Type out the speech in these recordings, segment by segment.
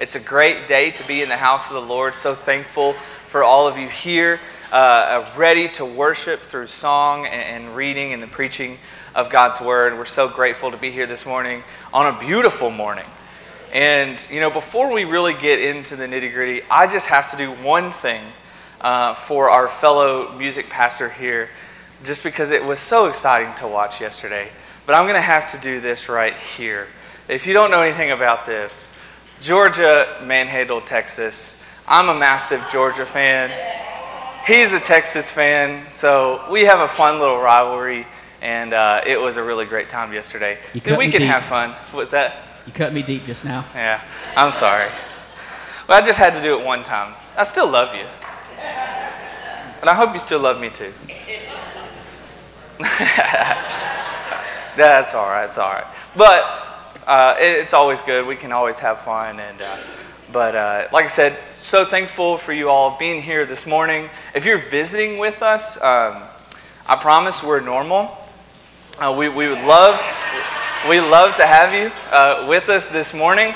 It's a great day to be in the house of the Lord. So thankful for all of you here, ready to worship through song and reading and the preaching of God's Word. We're so grateful to be here this morning on a beautiful morning. And, before we really get into the nitty-gritty, I just have to do one thing for our fellow music pastor here, just because it was so exciting to watch yesterday. But I'm going to have to do this right here. If you don't know anything about this, Georgia manhandled Texas. I'm a massive Georgia fan. He's a Texas fan, so we have a fun little rivalry, and it was a really great time yesterday. So we can have fun. What's that? You cut me deep just now. Yeah, I'm sorry. But I just had to do it one time. I still love you. And I hope you still love me too. That's all right, it's all right. But it's always good. We can always have fun. But like I said, so thankful for you all being here this morning. If you're visiting with us, I promise we're normal. We would love to have you with us this morning.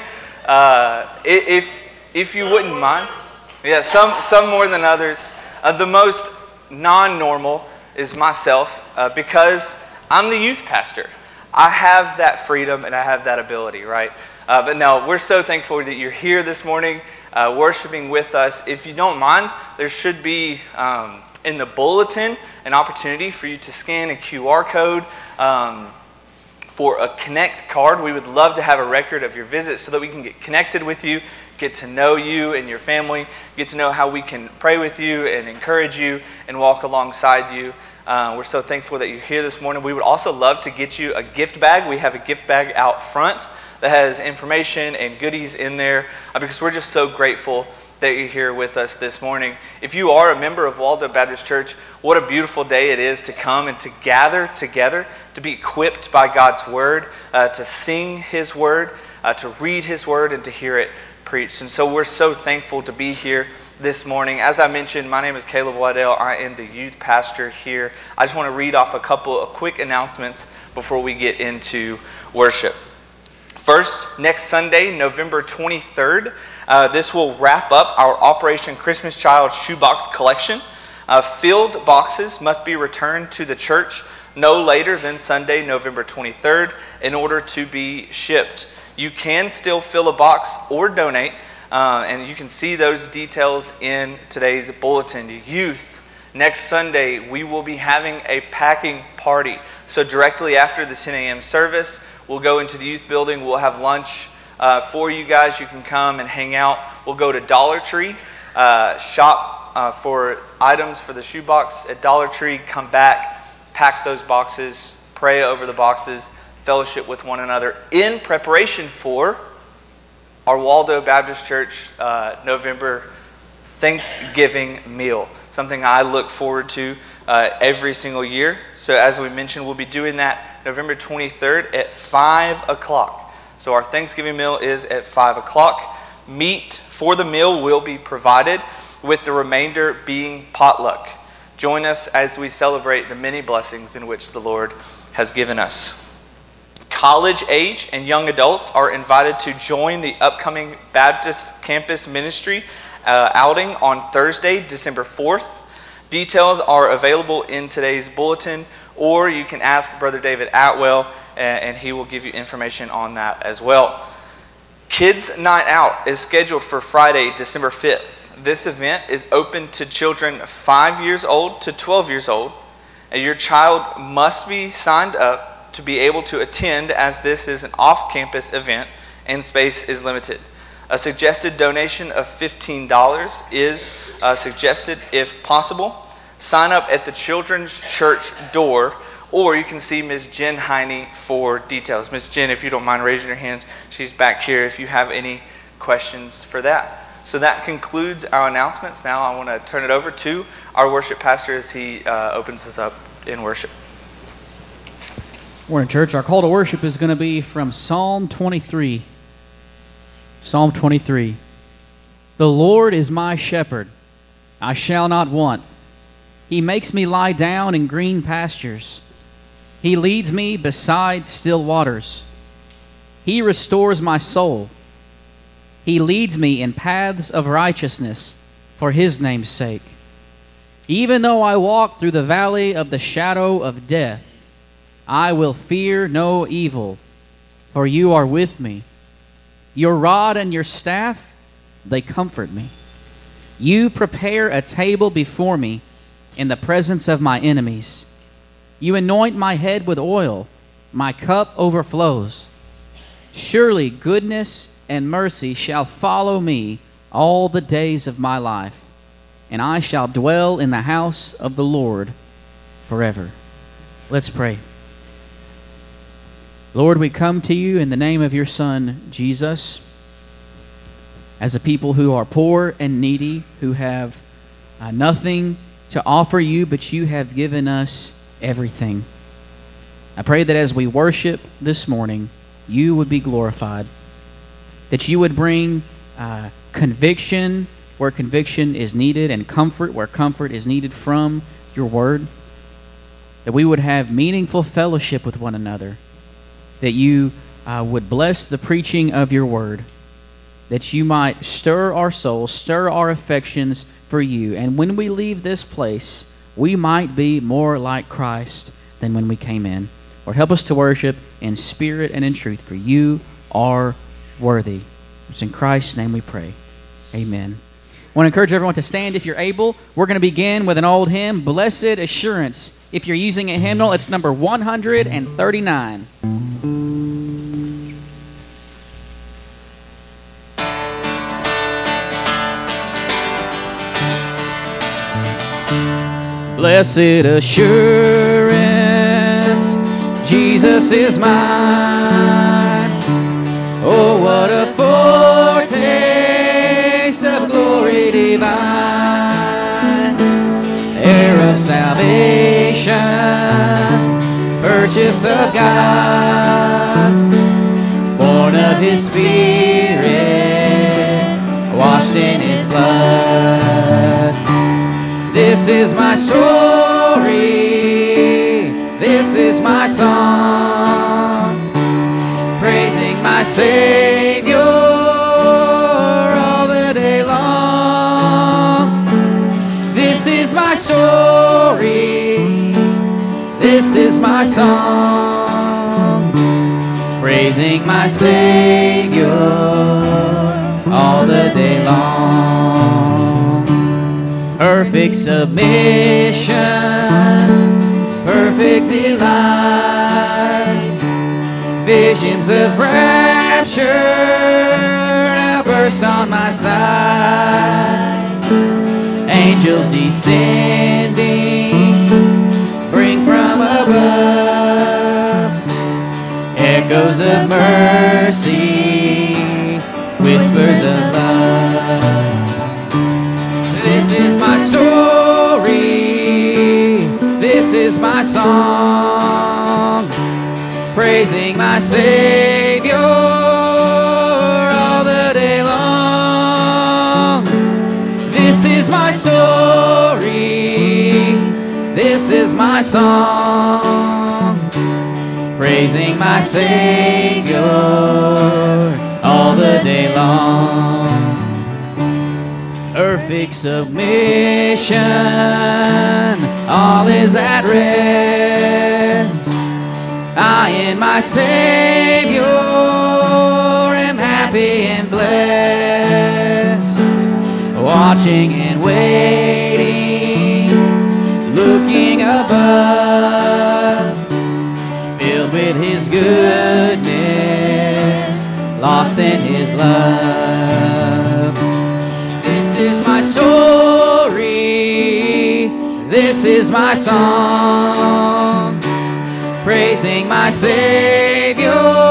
If you wouldn't mind. Yeah, some more than others. The most non-normal is myself because I'm the youth pastor. I have that freedom and I have that ability, right? But no, we're so thankful that you're here this morning worshiping with us. If you don't mind, there should be in the bulletin an opportunity for you to scan a QR code for a Connect card. We would love to have a record of your visit so that we can get connected with you, get to know you and your family, get to know how we can pray with you and encourage you and walk alongside you. We're so thankful that you're here this morning. We would also love to get you a gift bag. We have a gift bag out front that has information and goodies in there because we're just so grateful that you're here with us this morning. If you are a member of Waldo Baptist Church, what a beautiful day it is to come and to gather together, to be equipped by God's Word, to sing His Word, to read His Word, and to hear it preached. And so we're so thankful to be here this morning. As I mentioned, my name is Caleb Waddell. I am the youth pastor here. I just want to read off a couple of quick announcements before we get into worship. First, next Sunday, November 23rd, this will wrap up our Operation Christmas Child shoebox collection. Filled boxes must be returned to the church no later than Sunday, November 23rd, in order to be shipped. You can still fill a box or donate, and you can see those details in today's bulletin. Youth, next Sunday, we will be having a packing party. So directly after the 10 a.m. service, we'll go into the youth building. We'll have lunch for you guys. You can come and hang out. We'll go to Dollar Tree, shop for items for the shoebox at Dollar Tree, come back, pack those boxes, pray over the boxes, fellowship with one another in preparation for our Waldo Baptist Church November Thanksgiving meal, something I look forward to every single year. So as we mentioned, we'll be doing that November 23rd at 5 o'clock. So our Thanksgiving meal is at 5 o'clock. Meat for the meal will be provided, with the remainder being potluck. Join us as we celebrate the many blessings in which the Lord has given us. College age and young adults are invited to join the upcoming Baptist Campus Ministry outing on Thursday, December 4th. Details are available in today's bulletin, or you can ask Brother David Atwell, and he will give you information on that as well. Kids Night Out is scheduled for Friday, December 5th. This event is open to children 5 years old to 12 years old, and your child must be signed up to be able to attend, as this is an off-campus event and space is limited. A suggested donation of $15 is suggested if possible. Sign up at the Children's Church door, or you can see Ms. Jen Heine for details. Ms. Jen, if you don't mind raising your hand, she's back here if you have any questions for that. So that concludes our announcements. Now I want to turn it over to our worship pastor as he opens us up in worship. Morning, church. Our call to worship is going to be from Psalm 23. Psalm 23. The Lord is my shepherd. I shall not want. He makes me lie down in green pastures. He leads me beside still waters. He restores my soul. He leads me in paths of righteousness for his name's sake. Even though I walk through the valley of the shadow of death, I will fear no evil, for you are with me. Your rod and your staff, they comfort me. You prepare a table before me in the presence of my enemies. You anoint my head with oil. My cup overflows. Surely goodness and mercy shall follow me all the days of my life, and I shall dwell in the house of the Lord forever. Let's pray. Lord, we come to you in the name of your Son, Jesus, as a people who are poor and needy, who have nothing to offer you, but you have given us everything. I pray that as we worship this morning, you would be glorified, that you would bring conviction where conviction is needed and comfort where comfort is needed from your word, that we would have meaningful fellowship with one another, that you would bless the preaching of your word, that you might stir our souls, stir our affections for you, and when we leave this place, we might be more like Christ than when we came in. Lord, help us to worship in spirit and in truth, for you are worthy. It's in Christ's name we pray. Amen. I want to encourage everyone to stand if you're able. We're going to begin with an old hymn, Blessed Assurance. If you're using a hymnal, it's number 139. Blessed assurance, Jesus is mine. Oh, what a foretaste of glory divine, heir of salvation, purchase of God, born of his Spirit, washed in his blood. This is my story, this is my song, praising my Savior all the day long. This is my story, this is my song, praising my Savior all the day long. Perfect submission, perfect delight, visions of rapture now burst on my sight. Angels descending, bring from above echoes of mercy, whispers of love. This is my story, this is my song, praising my Savior all the day long. This is my story, this is my song, praising my Savior all the day long. Perfect submission, all is at rest. I in my Savior am happy and blessed, watching and waiting, looking above, filled with his goodness, lost in his love. This is my story, this is my song, praising my Savior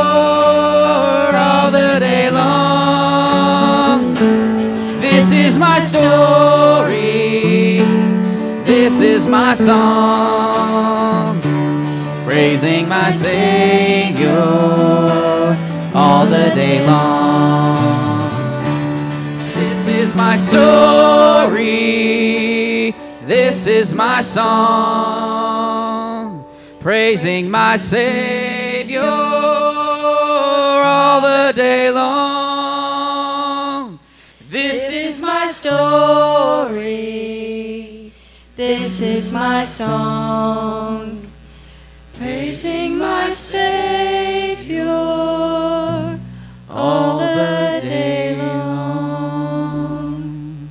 all the day long. This is my story, this is my song, praising my Savior all the day long. This is my story, this is my song, praising my Savior all the day long. This is my story. This is my song. Praising my Savior all the day long.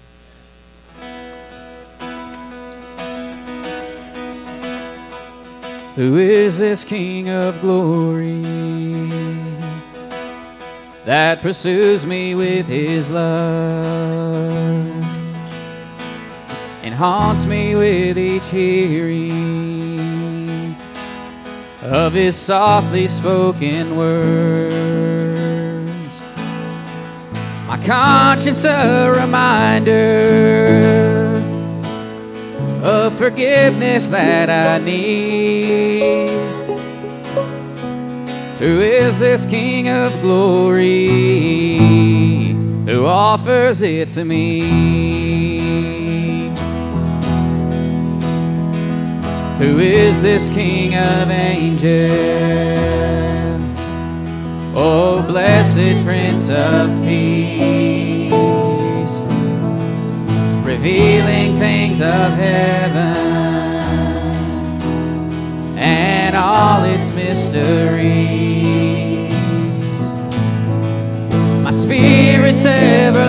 Who is this King of glory that pursues me with his love and haunts me with each hearing of his softly spoken words? My conscience a reminder of forgiveness that I need. Who is this King of glory who offers it to me? Who is this King of angels? Oh, blessed Prince of Peace, revealing things of heaven and all its mysteries. My spirit's ever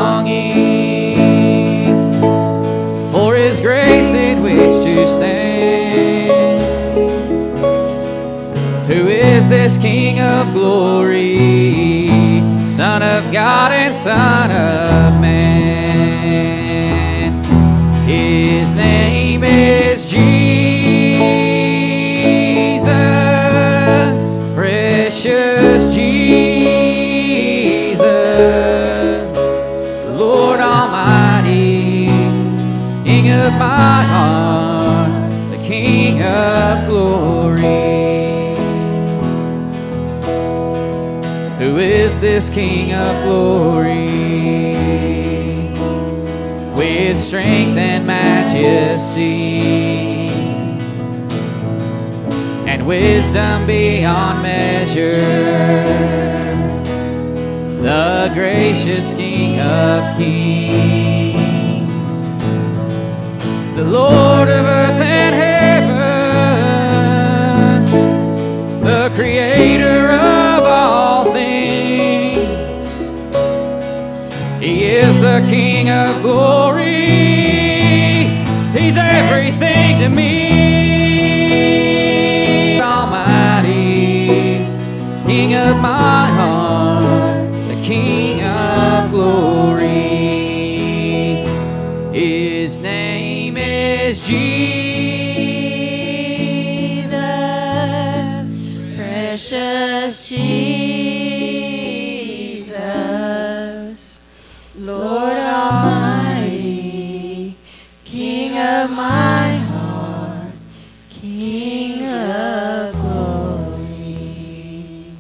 longing for his grace in which to stand. Who is this King of glory, Son of God and Son of man? His name is Jesus, precious Jesus, Lord Almighty, King of my heart, the King of glory. Who is this King of glory? With strength and majesty and wisdom beyond measure, the gracious King of kings, the Lord of earth and heaven, the creator of all things. He is the King of glory. He's everything to me. Almighty, King of my heart, the King of glory. His name is Jesus, Precious Jesus, Lord Almighty, King of my heart, King of glory.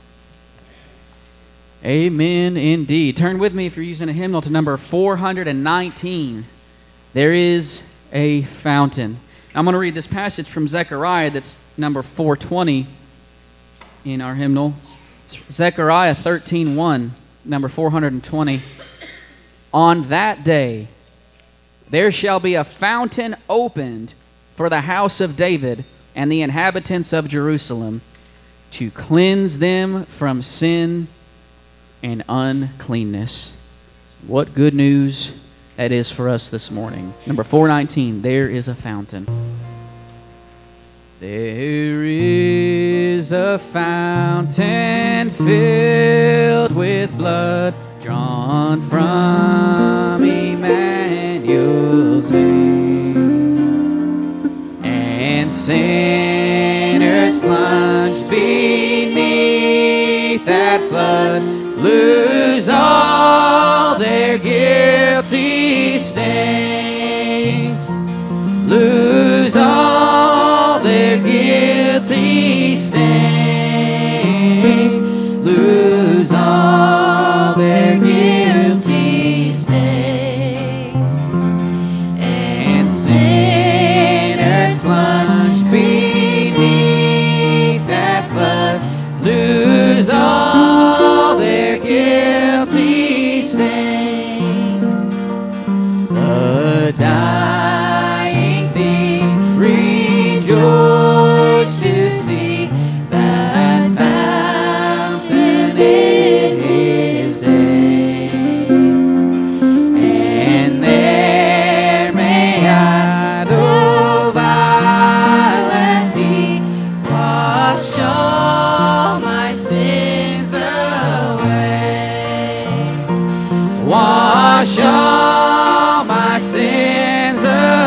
Amen indeed. Turn with me, if you're using a hymnal, to number 419. There is a fountain. I'm going to read this passage from Zechariah that's number 420 in our hymnal. It's Zechariah 13:1, number 420. On that day there shall be a fountain opened for the house of David and the inhabitants of Jerusalem, to cleanse them from sin and uncleanness. What good news that is for us this morning. Number 419, there is a fountain. There is a fountain filled with blood, drawn from Emmanuel's veins, and sinners plunged beneath that flood lose all their guilty stains, lose all their guilty stains, lose all their guilty stains, and sinners plunge beneath that flood lose all their guilty stains. Wash all my sins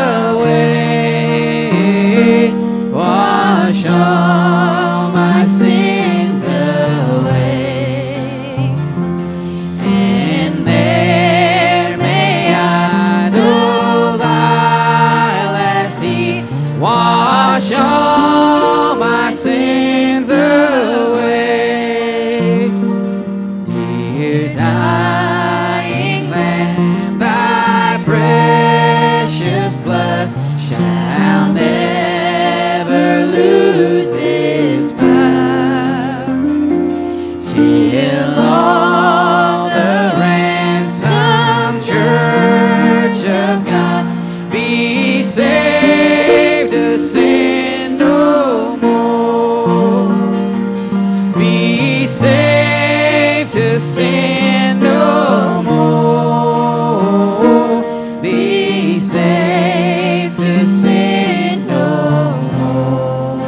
away. Wash all my sins away. And there may I no vilest heat. Wash all my sins away. Dear dying Lamb, thy precious blood shall never lose its power, till all the ransomed church of God be saved to sin no more. Be saved to sin no more. Be saved to sin no more.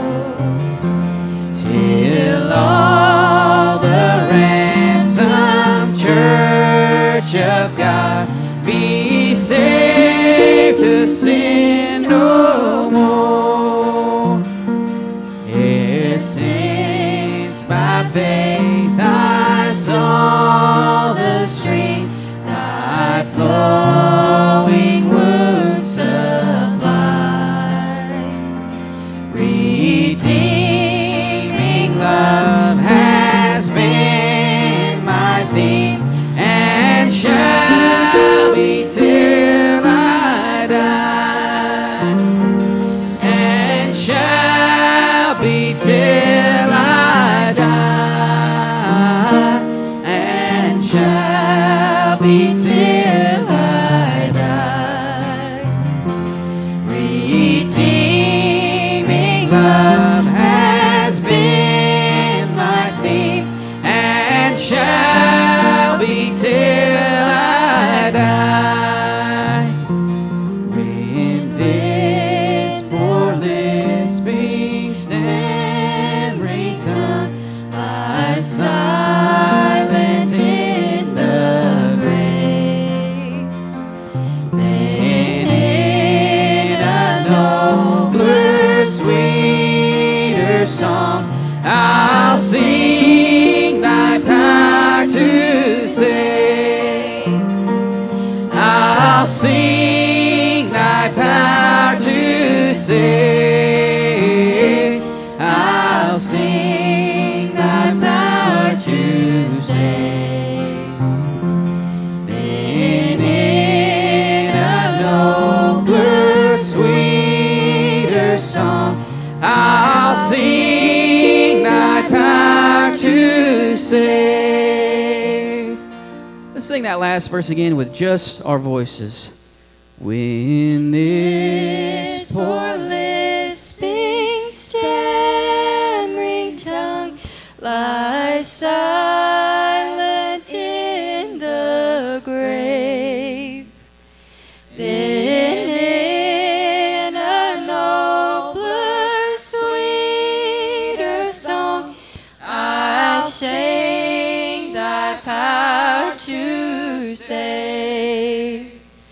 Till all the ransomed church of God be saved to sin no more. Ere since by faith I saw the stream, thy flowing wounds supply. Redeeming love has been my theme, and shall be till I die, and shall be till I die, and shall be till I die. Redeeming love has been my theme, and shall be till I die. When this poor lisping stammering tongue lies silent in the grave, then in a nobler, sweeter song I'll sing thy power to save. I'll sing thy power to save. I'll sing thy power to save. Then in a nobler, sweeter song I'll sing thy power to save. Let's sing that last verse again with just our voices. When this poor lisping, stammering tongue lies silent in the grave, then in a nobler, sweeter song I'll sing thy power to save.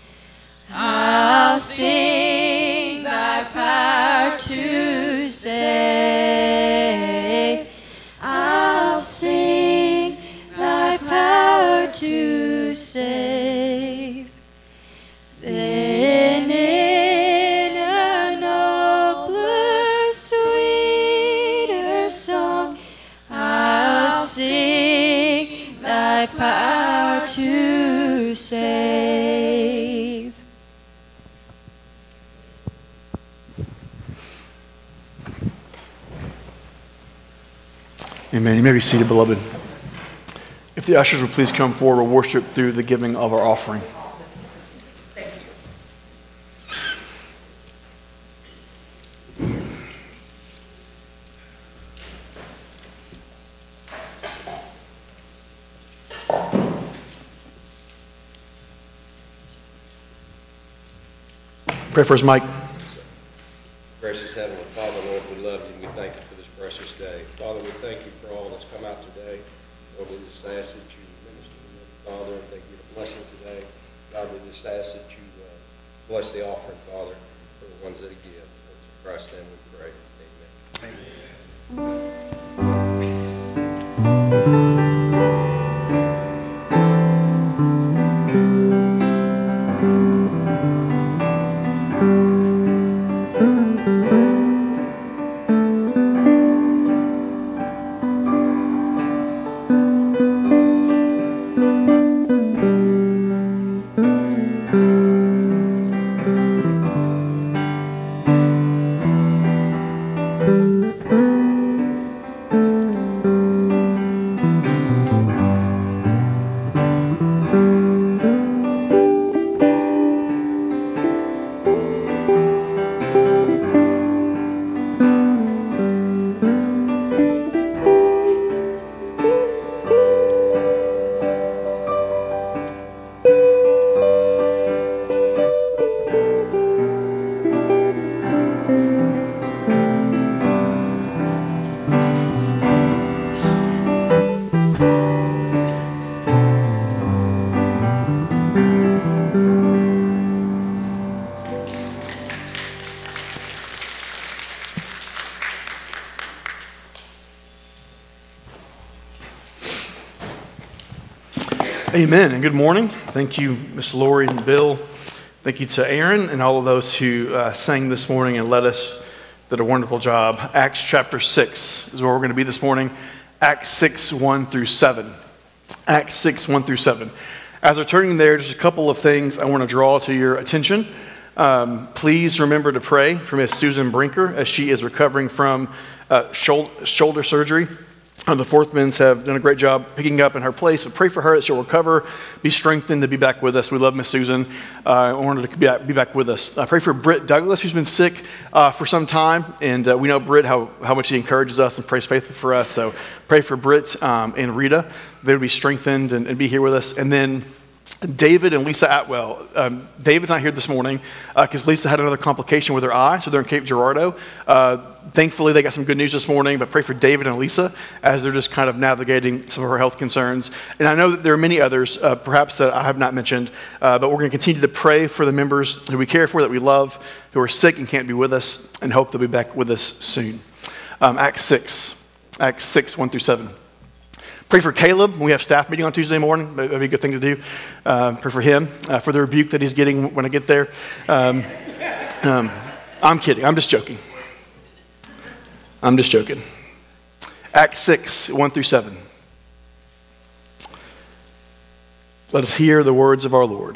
I'll sing thy power to save. I'll sing thy power to save. Then in a nobler, sweeter song I'll sing thy power to save. Amen. You may be seated, beloved. If the ushers would please come forward, we'll worship through the giving of our offering. Pray for us, Mike. Gracious Heavenly Father, Lord, we love you and we thank you for this precious day. Father, we thank you for all that's come out today. Lord, we just ask that you minister to them, Father, and that you get a blessing to Bless the offering, Father, for the ones that give. In Christ's name we pray. Amen. Amen, and good morning. Thank you, Miss Lori and Bill. Thank you to Aaron and all of those who sang this morning and led us, did a wonderful job. Acts chapter 6 is where we're going to be this morning. Acts 6, 1 through 7. Acts 6, 1 through 7. As we're turning there, just a couple of things I want to draw to your attention. Please remember to pray for Miss Susan Brinker as she is recovering from shoulder surgery. The Forthmans have done a great job picking up in her place, but pray for her that she'll recover, be strengthened to be back with us. We love Miss Susan. I wanted her to be back with us. Pray for Britt Douglas, who's been sick for some time, and we know Britt, how much he encourages us and prays faithfully for us. So pray for Britt and Rita. They would be strengthened and be here with us. And then David and Lisa Atwell. David's not here this morning because Lisa had another complication with her eye, so they're in Cape Girardeau. Thankfully, they got some good news this morning, but pray for David and Lisa as they're just kind of navigating some of her health concerns. And I know that there are many others, perhaps that I have not mentioned, but we're going to continue to pray for the members who we care for, that we love, who are sick and can't be with us, and hope they'll be back with us soon. Acts 6, 1 through 7. Pray for Caleb. We have staff meeting on Tuesday morning. That'd be a good thing to do. Pray for him, for the rebuke that he's getting when I get there. I'm kidding. I'm just joking. Acts 6, 1 through 7. Let us hear the words of our Lord.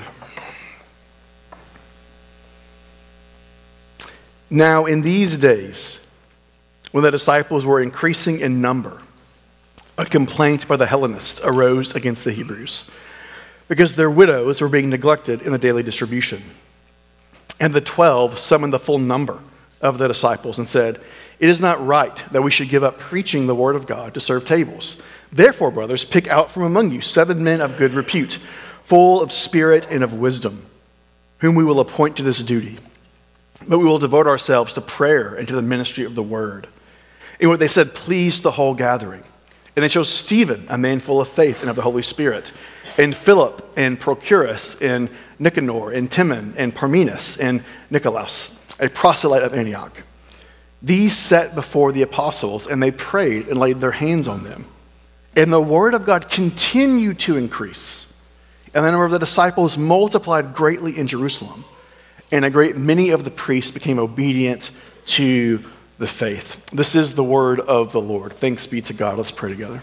Now in these days, when the disciples were increasing in number, a complaint by the Hellenists arose against the Hebrews, because their widows were being neglected in the daily distribution. And the 12 summoned the full number of the disciples and said, "It is not right that we should give up preaching the word of God to serve tables. Therefore, brothers, pick out from among you 7 men of good repute, full of spirit and of wisdom, whom we will appoint to this duty. But we will devote ourselves to prayer and to the ministry of the word." And what they said pleased the whole gathering. And they chose Stephen, a man full of faith and of the Holy Spirit, and Philip, and Prochorus, and Nicanor, and Timon, and Parmenas, and Nicolaus, a proselyte of Antioch. These sat before the apostles, and they prayed and laid their hands on them. And the word of God continued to increase. And the number of the disciples multiplied greatly in Jerusalem. And a great many of the priests became obedient to the faith. This is the word of the Lord. Thanks be to God. Let's pray together.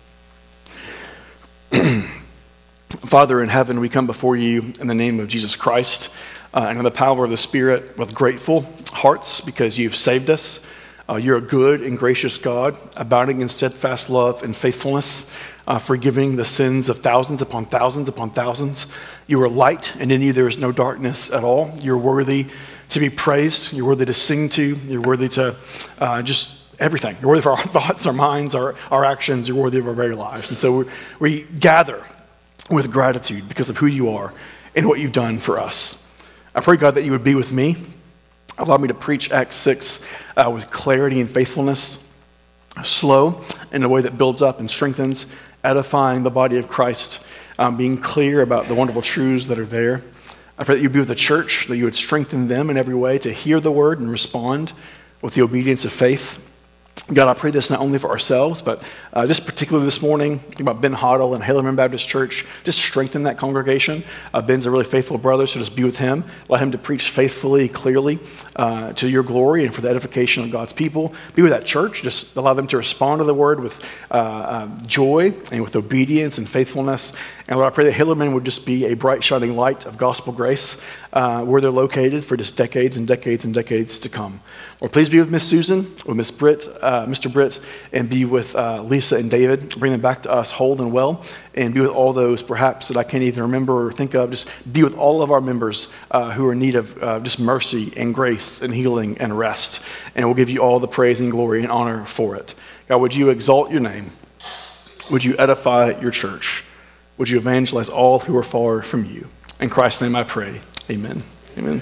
Father in heaven, we come before you in the name of Jesus Christ and in the power of the Spirit with grateful hearts because you've saved us. You're a good and gracious God, abounding in steadfast love and faithfulness, forgiving the sins of thousands upon thousands upon thousands. You are light, and in you there is no darkness at all. You're worthy to be praised. You're worthy to sing to. You're worthy to just everything. You're worthy for our thoughts, our minds, our actions. You're worthy of our very lives. And so we gather with gratitude because of who you are and what you've done for us. I pray, God, that you would be with me. Allow me to preach Acts 6 with clarity and faithfulness, slow in a way that builds up and strengthens, edifying the body of Christ, being clear about the wonderful truths that are there. I pray that you'd be with the church, that you would strengthen them in every way to hear the word and respond with the obedience of faith. God, I pray this not only for ourselves, but just particularly this morning, thinking about Ben Hoddle and Haleyman Baptist Church, just strengthen that congregation. Ben's a really faithful brother, so just be with him. Allow him to preach faithfully, clearly, to your glory and for the edification of God's people. Be with that church. Just allow them to respond to the word with joy and with obedience and faithfulness. And Lord, I pray that Hillerman would just be a bright, shining light of gospel grace where they're located for just decades and decades and decades to come. Lord, please be with Miss Susan, with Miss Britt, Mr. Britt, and be with Lisa and David. Bring them back to us whole and well, and be with all those perhaps that I can't even remember or think of. Just be with all of our members who are in need of just mercy and grace and healing and rest. And we'll give you all the praise and glory and honor for it. God, would you exalt your name? Would you edify your church? Would you evangelize all who are far from you? In Christ's name I pray. Amen. Amen.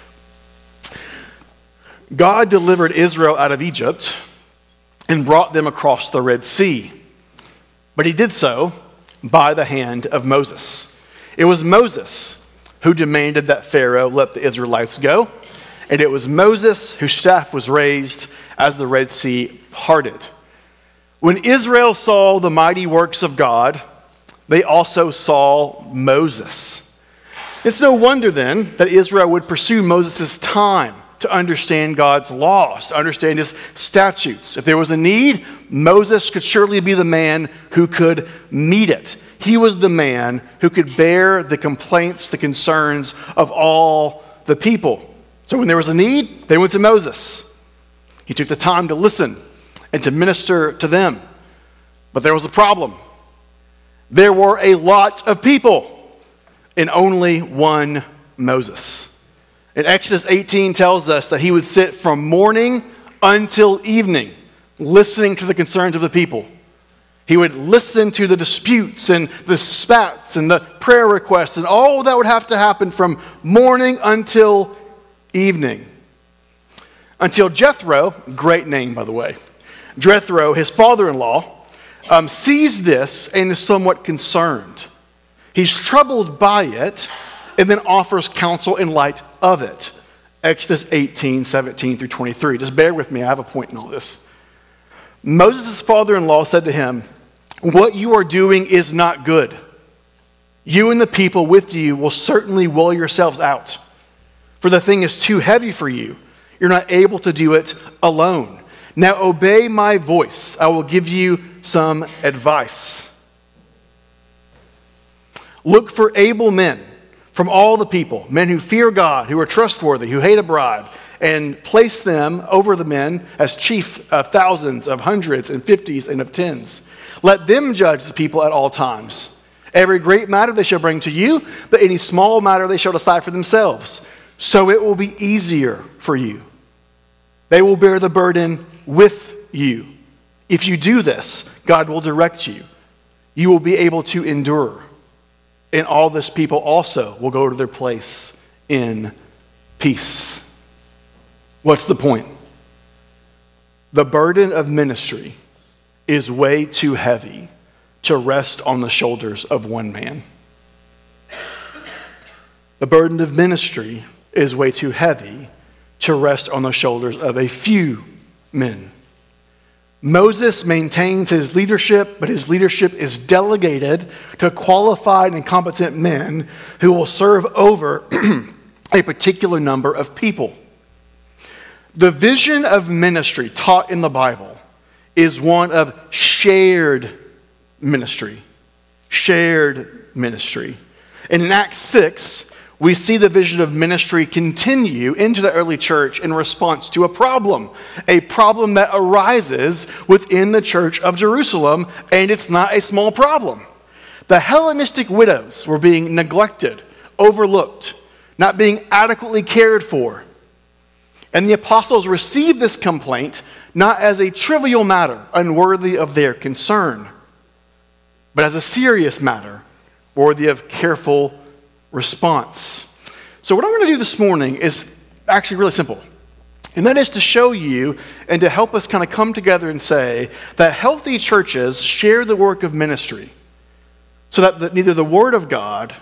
God delivered Israel out of Egypt and brought them across the Red Sea. But he did so by the hand of Moses. It was Moses who demanded that Pharaoh let the Israelites go. And it was Moses whose staff was raised as the Red Sea parted. When Israel saw the mighty works of God, they also saw Moses. It's no wonder then that Israel would pursue Moses' time to understand God's laws, to understand his statutes. If there was a need, Moses could surely be the man who could meet it. He was the man who could bear the complaints, the concerns of all the people. So when there was a need, they went to Moses. He took the time to listen and to minister to them. But there was a problem. There were a lot of people and only one Moses. And Exodus 18 tells us that he would sit from morning until evening listening to the concerns of the people. He would listen to the disputes and the spats and the prayer requests and all that would have to happen from morning until evening. Until Jethro, great name by the way, Jethro, his father-in-law, sees this and is somewhat concerned. He's troubled by it and then offers counsel in light of it. Exodus 18, 17 through 23. Just bear with me, I have a point in all this. Moses' father-in-law said to him, "What you are doing is not good. You and the people with you will certainly wear yourselves out, for the thing is too heavy for you. You're not able to do it alone. Now obey my voice. I will give you some advice. Look for able men from all the people, men who fear God, who are trustworthy, who hate a bribe, and place them over the men as chief of thousands, of hundreds, and fifties, and of tens. Let them judge the people at all times. Every great matter they shall bring to you, but any small matter they shall decide for themselves. So it will be easier for you. They will bear the burden with you. If you do this, God will direct you. You will be able to endure. And all this people also will go to their place in peace." What's the point? The burden of ministry is way too heavy to rest on the shoulders of one man. The burden of ministry is way too heavy to rest on the shoulders of a few men. Moses maintains his leadership, but his leadership is delegated to qualified and competent men who will serve over a particular number of people. The vision of ministry taught in the Bible is one of shared ministry. Shared ministry. And in Acts 6, we see the vision of ministry continue into the early church in response to a problem that arises within the church of Jerusalem, and it's not a small problem. The Hellenistic widows were being neglected, overlooked, not being adequately cared for. And the apostles received this complaint not as a trivial matter, unworthy of their concern, but as a serious matter, worthy of careful response. So what I'm going to do this morning is actually really simple. And that is to show you and to help us kind of come together and say that healthy churches share the work of ministry so that neither the Word of God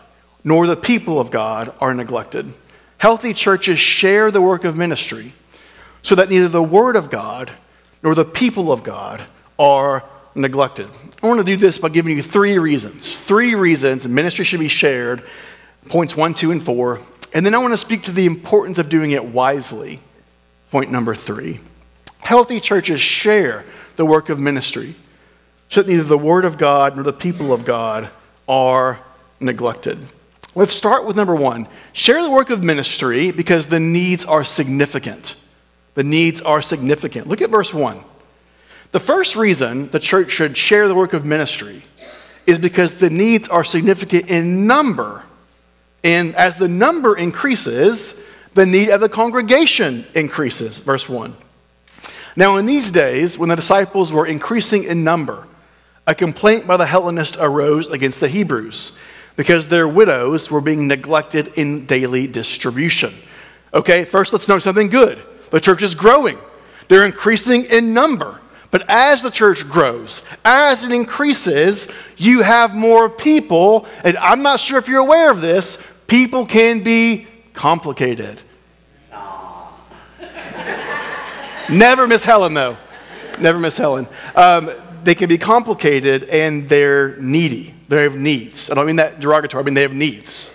nor the people of God are neglected. Healthy churches share the work of ministry so that neither the word of God nor the people of God are neglected. I want to do this by giving you 3 reasons. 3 reasons ministry should be shared, points 1, 2, and 4. And then I want to speak to the importance of doing it wisely, point number 3. Healthy churches share the work of ministry so that neither the word of God nor the people of God are neglected. Let's start with number 1. Share the work of ministry because the needs are significant. The needs are significant. Look at verse 1. The first reason the church should share the work of ministry is because the needs are significant in number. And as the number increases, the need of the congregation increases. Verse 1. Now in these days, when the disciples were increasing in number, a complaint by the Hellenists arose against the Hebrews because their widows were being neglected in daily distribution. Okay, first let's note something good. The church is growing. They're increasing in number. But as the church grows, as it increases, you have more people. And I'm not sure if you're aware of this, people can be complicated. Never miss Helen, though. Never miss Helen. They can be complicated and they're needy. They have needs. I don't mean that derogatory. I mean they have needs.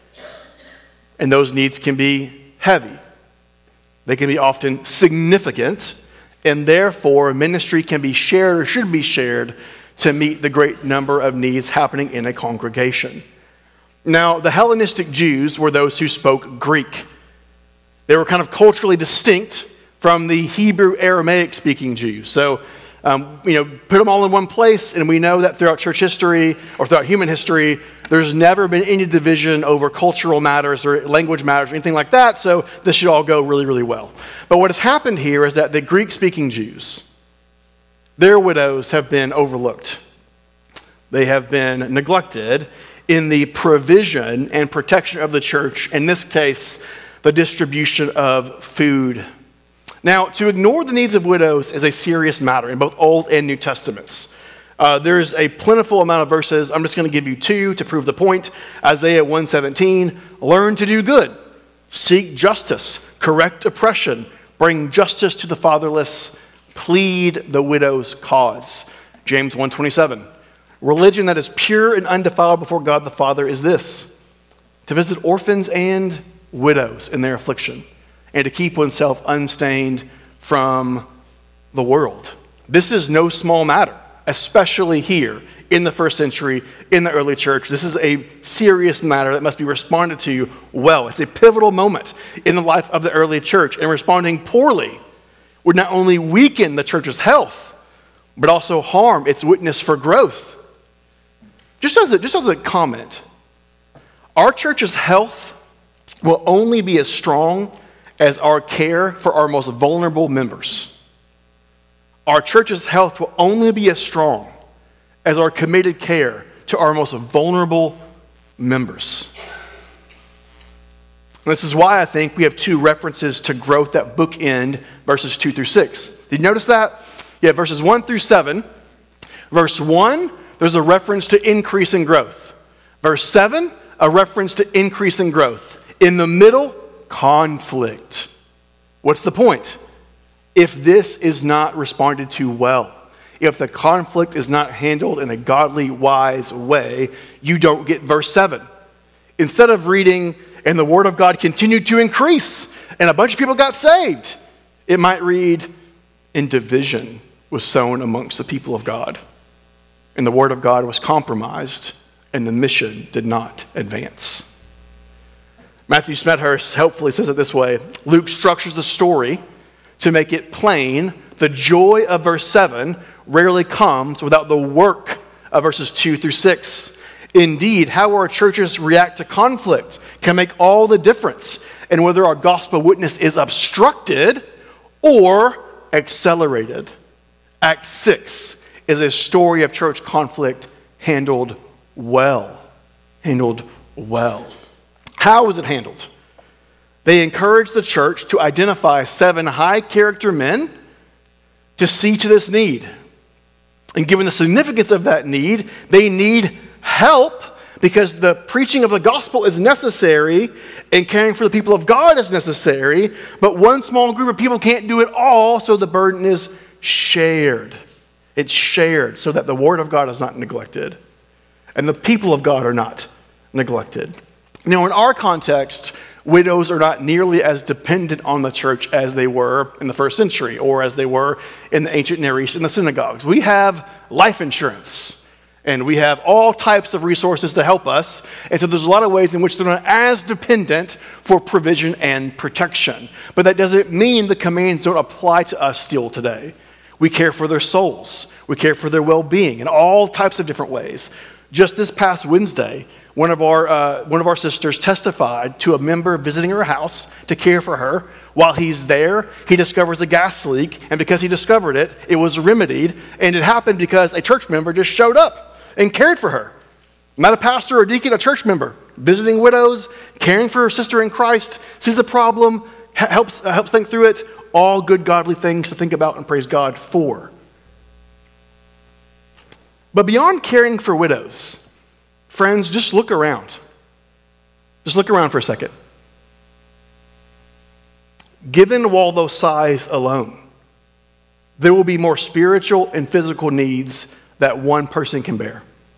And those needs can be heavy. They can be often significant. And therefore, ministry can be shared or should be shared to meet the great number of needs happening in a congregation. Now, the Hellenistic Jews were those who spoke Greek. They were kind of culturally distinct from the Hebrew Aramaic speaking Jews. So, put them all in one place, and we know that throughout church history or throughout human history, there's never been any division over cultural matters or language matters or anything like that, so this should all go really, really well. But what has happened here is that the Greek-speaking Jews, their widows have been overlooked. They have been neglected in the provision and protection of the church, in this case, the distribution of food. Now, to ignore the needs of widows is a serious matter in both Old and New Testaments. There's a plentiful amount of verses. I'm just going to give you 2 to prove the point. Isaiah 1:17, learn to do good, seek justice, correct oppression, bring justice to the fatherless, plead the widow's cause. James 1:27, religion that is pure and undefiled before God the Father is this, to visit orphans and widows in their affliction, and to keep oneself unstained from the world. This is no small matter, especially here in the first century, in the early church. This is a serious matter that must be responded to well. It's a pivotal moment in the life of the early church, and responding poorly would not only weaken the church's health, but also harm its witness for growth. Just as a comment, our church's health will only be as strong as our care for our most vulnerable members. Our church's health will only be as strong as our committed care to our most vulnerable members. And this is why I think we have 2 references to growth that bookend verses 2 through 6. Did you notice that? Yeah, verses 1 through 7. Verse 1, there's a reference to increase in growth. Verse 7, a reference to increase in growth. In the middle, conflict. What's the point? If this is not responded to well, if the conflict is not handled in a godly, wise way, you don't get verse 7. Instead of reading, and the word of God continued to increase, and a bunch of people got saved, it might read, and division was sown amongst the people of God, and the word of God was compromised, and the mission did not advance. Matthew Smethurst helpfully says it this way: Luke structures the story to make it plain the joy of verse 7 rarely comes without the work of verses 2 through 6. Indeed, how our churches react to conflict can make all the difference in whether our gospel witness is obstructed or accelerated. Acts 6 is a story of church conflict handled well. Handled well. How was it handled? They encouraged the church to identify 7 high-character men to see to this need. And given the significance of that need, they need help because the preaching of the gospel is necessary and caring for the people of God is necessary, but one small group of people can't do it all, so the burden is shared. It's shared so that the word of God is not neglected and the people of God are not neglected. Now, in our context, widows are not nearly as dependent on the church as they were in the first century or as they were in the ancient Near East in the synagogues. We have life insurance and we have all types of resources to help us. And so there's a lot of ways in which they're not as dependent for provision and protection. But that doesn't mean the commands don't apply to us still today. We care for their souls. We care for their well-being in all types of different ways. Just this past Wednesday, one of our sisters testified to a member visiting her house to care for her. While he's there, he discovers a gas leak, and because he discovered it, it was remedied, and it happened because a church member just showed up and cared for her. Not a pastor or deacon, a church member, visiting widows, caring for her sister in Christ, sees a problem, helps think through it. All good godly things to think about and praise God for. But beyond caring for widows, friends, just look around. Just look around for a second. Given Waldo size alone, there will be more spiritual and physical needs that one person can bear.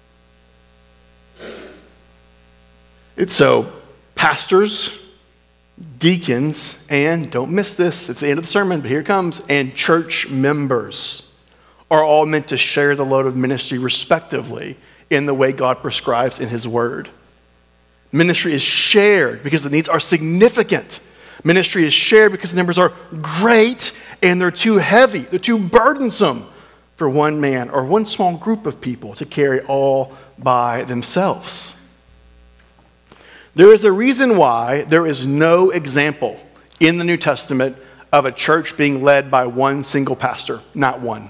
It's so pastors, deacons, and don't miss this, it's the end of the sermon, but here it comes, and church members are all meant to share the load of ministry respectively in the way God prescribes in his word. Ministry is shared because the needs are significant. Ministry is shared because the numbers are great and they're too heavy, they're too burdensome for one man or one small group of people to carry all by themselves. There is a reason why there is no example in the New Testament of a church being led by one single pastor, not one.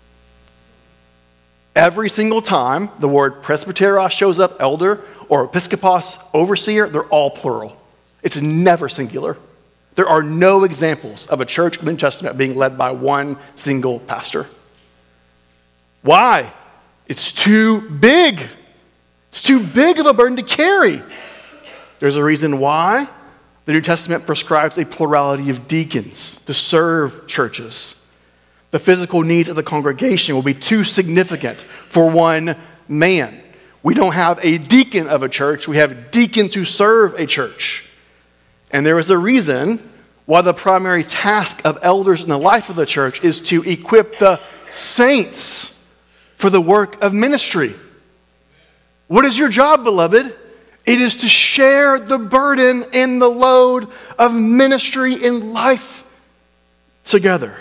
Every single time the word presbyteros shows up, elder, or episkopos, overseer, they're all plural. It's never singular. There are no examples of a church in the New Testament being led by one single pastor. Why? It's too big. It's too big of a burden to carry. There's a reason why the New Testament prescribes a plurality of deacons to serve churches. The physical needs of the congregation will be too significant for one man. We don't have a deacon of a church. We have deacons who serve a church. And there is a reason why the primary task of elders in the life of the church is to equip the saints for the work of ministry. What is your job, beloved? It is to share the burden and the load of ministry in life together.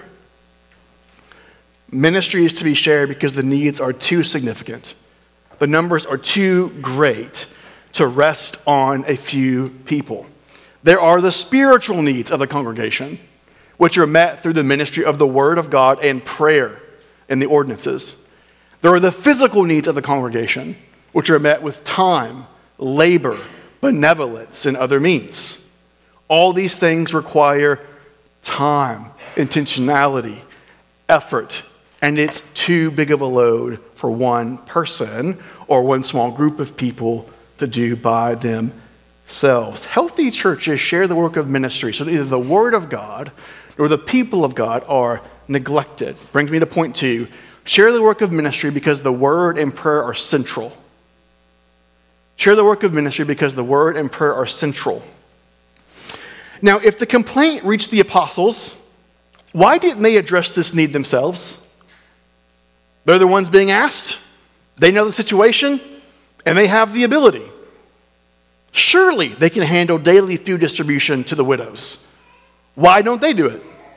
Ministry is to be shared because the needs are too significant. The numbers are too great to rest on a few people. There are the spiritual needs of the congregation, which are met through the ministry of the Word of God and prayer and the ordinances. There are the physical needs of the congregation, which are met with time, labor, benevolence, and other means. All these things require time, intentionality, effort, and it's too big of a load for one person or one small group of people to do by themselves. Healthy churches share the work of ministry so that either the Word of God or the people of God are neglected. Brings me to point 2. Share the work of ministry because the Word and prayer are central. Share the work of ministry because the Word and prayer are central. Now, if the complaint reached the apostles, why didn't they address this need themselves? They're the ones being asked. They know the situation, and they have the ability. Surely they can handle daily food distribution to the widows. Why don't they do it?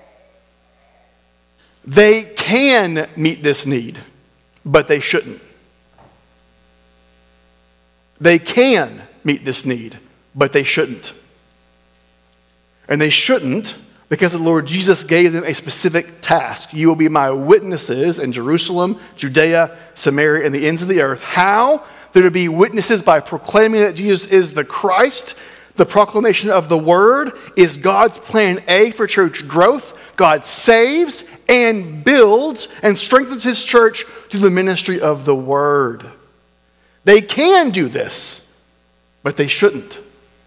They can meet this need, but they shouldn't. They can meet this need, but they shouldn't. And they shouldn't because the Lord Jesus gave them a specific task. You will be my witnesses in Jerusalem, Judea, Samaria, and the ends of the earth. How? They're to be witnesses by proclaiming that Jesus is the Christ. The proclamation of the Word is God's plan A for church growth. God saves and builds and strengthens His church through the ministry of the Word. They can do this, but they shouldn't.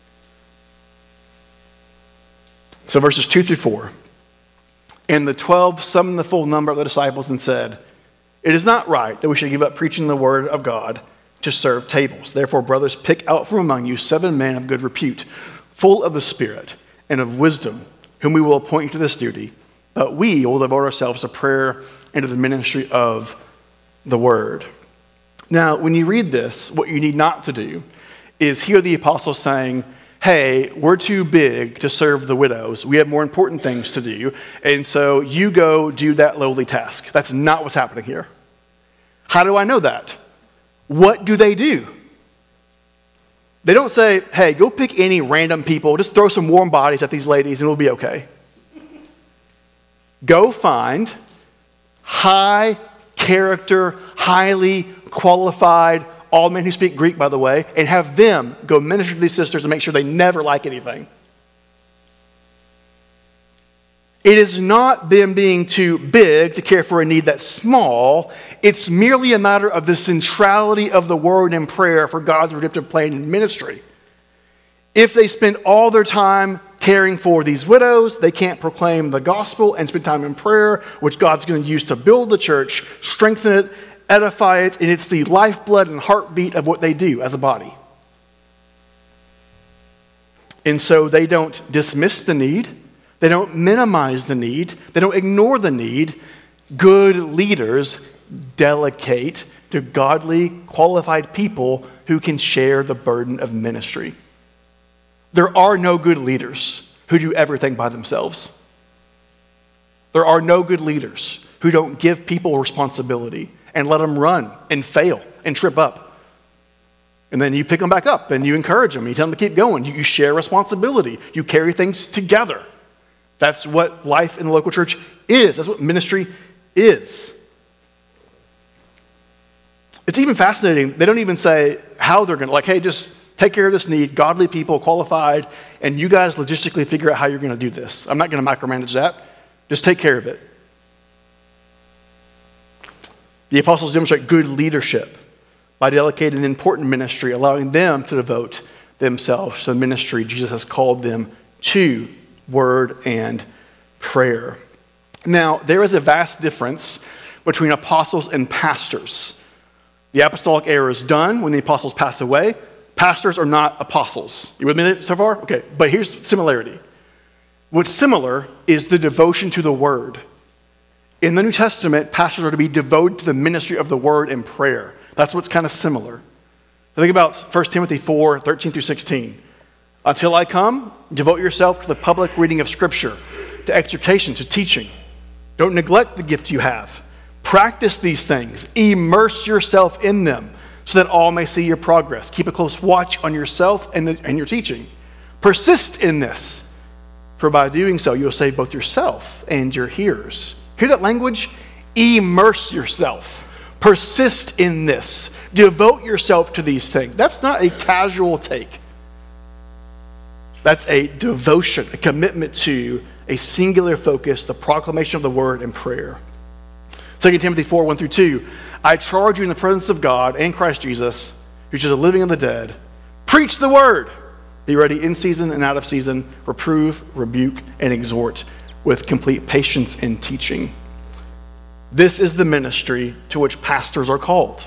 So verses 2 through 4. And the 12 summoned the full number of the disciples and said, "It is not right that we should give up preaching the word of God to serve tables. Therefore, brothers, pick out from among you 7 men of good repute, full of the Spirit and of wisdom, whom we will appoint to this duty. But we will devote ourselves to prayer and to the ministry of the word." Now, when you read this, what you need not to do is hear the apostles saying, "Hey, we're too big to serve the widows. We have more important things to do. And so you go do that lowly task." That's not what's happening here. How do I know that? What do? They don't say, "Hey, go pick any random people, just throw some warm bodies at these ladies and we'll be okay." Go find high character, highly qualified, all men who speak Greek, by the way, and have them go minister to these sisters and make sure they never lack anything. It is not them being too big to care for a need that's small. It's merely a matter of the centrality of the word and prayer for God's redemptive plan and ministry. If they spend all their time caring for these widows, they can't proclaim the gospel and spend time in prayer, which God's going to use to build the church, strengthen it, edify it, and it's the lifeblood and heartbeat of what they do as a body. And so they don't dismiss the need. They don't minimize the need. They don't ignore the need. Good leaders delegate to godly, qualified people who can share the burden of ministry. There are no good leaders who do everything by themselves. There are no good leaders who don't give people responsibility and let them run and fail and trip up. And then you pick them back up and you encourage them. You tell them to keep going. You share responsibility. You carry things together. That's what life in the local church is. That's what ministry is. It's even fascinating. They don't even say how they're going to, like, hey, just take care of this need, godly people, qualified, and you guys logistically figure out how you're going to do this. I'm not going to micromanage that. Just take care of it. The apostles demonstrate good leadership by delegating an important ministry, allowing them to devote themselves to the ministry Jesus has called them to, word and prayer. Now, there is a vast difference between apostles and pastors. The apostolic era is done when the apostles pass away. Pastors are not apostles. You with me so far? Okay, but here's similarity. What's similar is the devotion to the word. In the New Testament, pastors are to be devoted to the ministry of the word and prayer. That's what's kind of similar. Think about 1 Timothy 4, 13 through 16. "Until I come, devote yourself to the public reading of Scripture, to exhortation, to teaching. Don't neglect the gift you have. Practice these things. Immerse yourself in them so that all may see your progress. Keep a close watch on yourself and your teaching. Persist in this, for by doing so, you'll save both yourself and your hearers." Hear that language? Immerse yourself. Persist in this. Devote yourself to these things. That's not a casual take. That's a devotion, a commitment to a singular focus, the proclamation of the word and prayer. 2 Timothy 4, 1 through 2. "I charge you in the presence of God and Christ Jesus, who's just a living of the dead, preach the word. Be ready in season and out of season. Reprove, rebuke, and exhort with complete patience and teaching." This is the ministry to which pastors are called.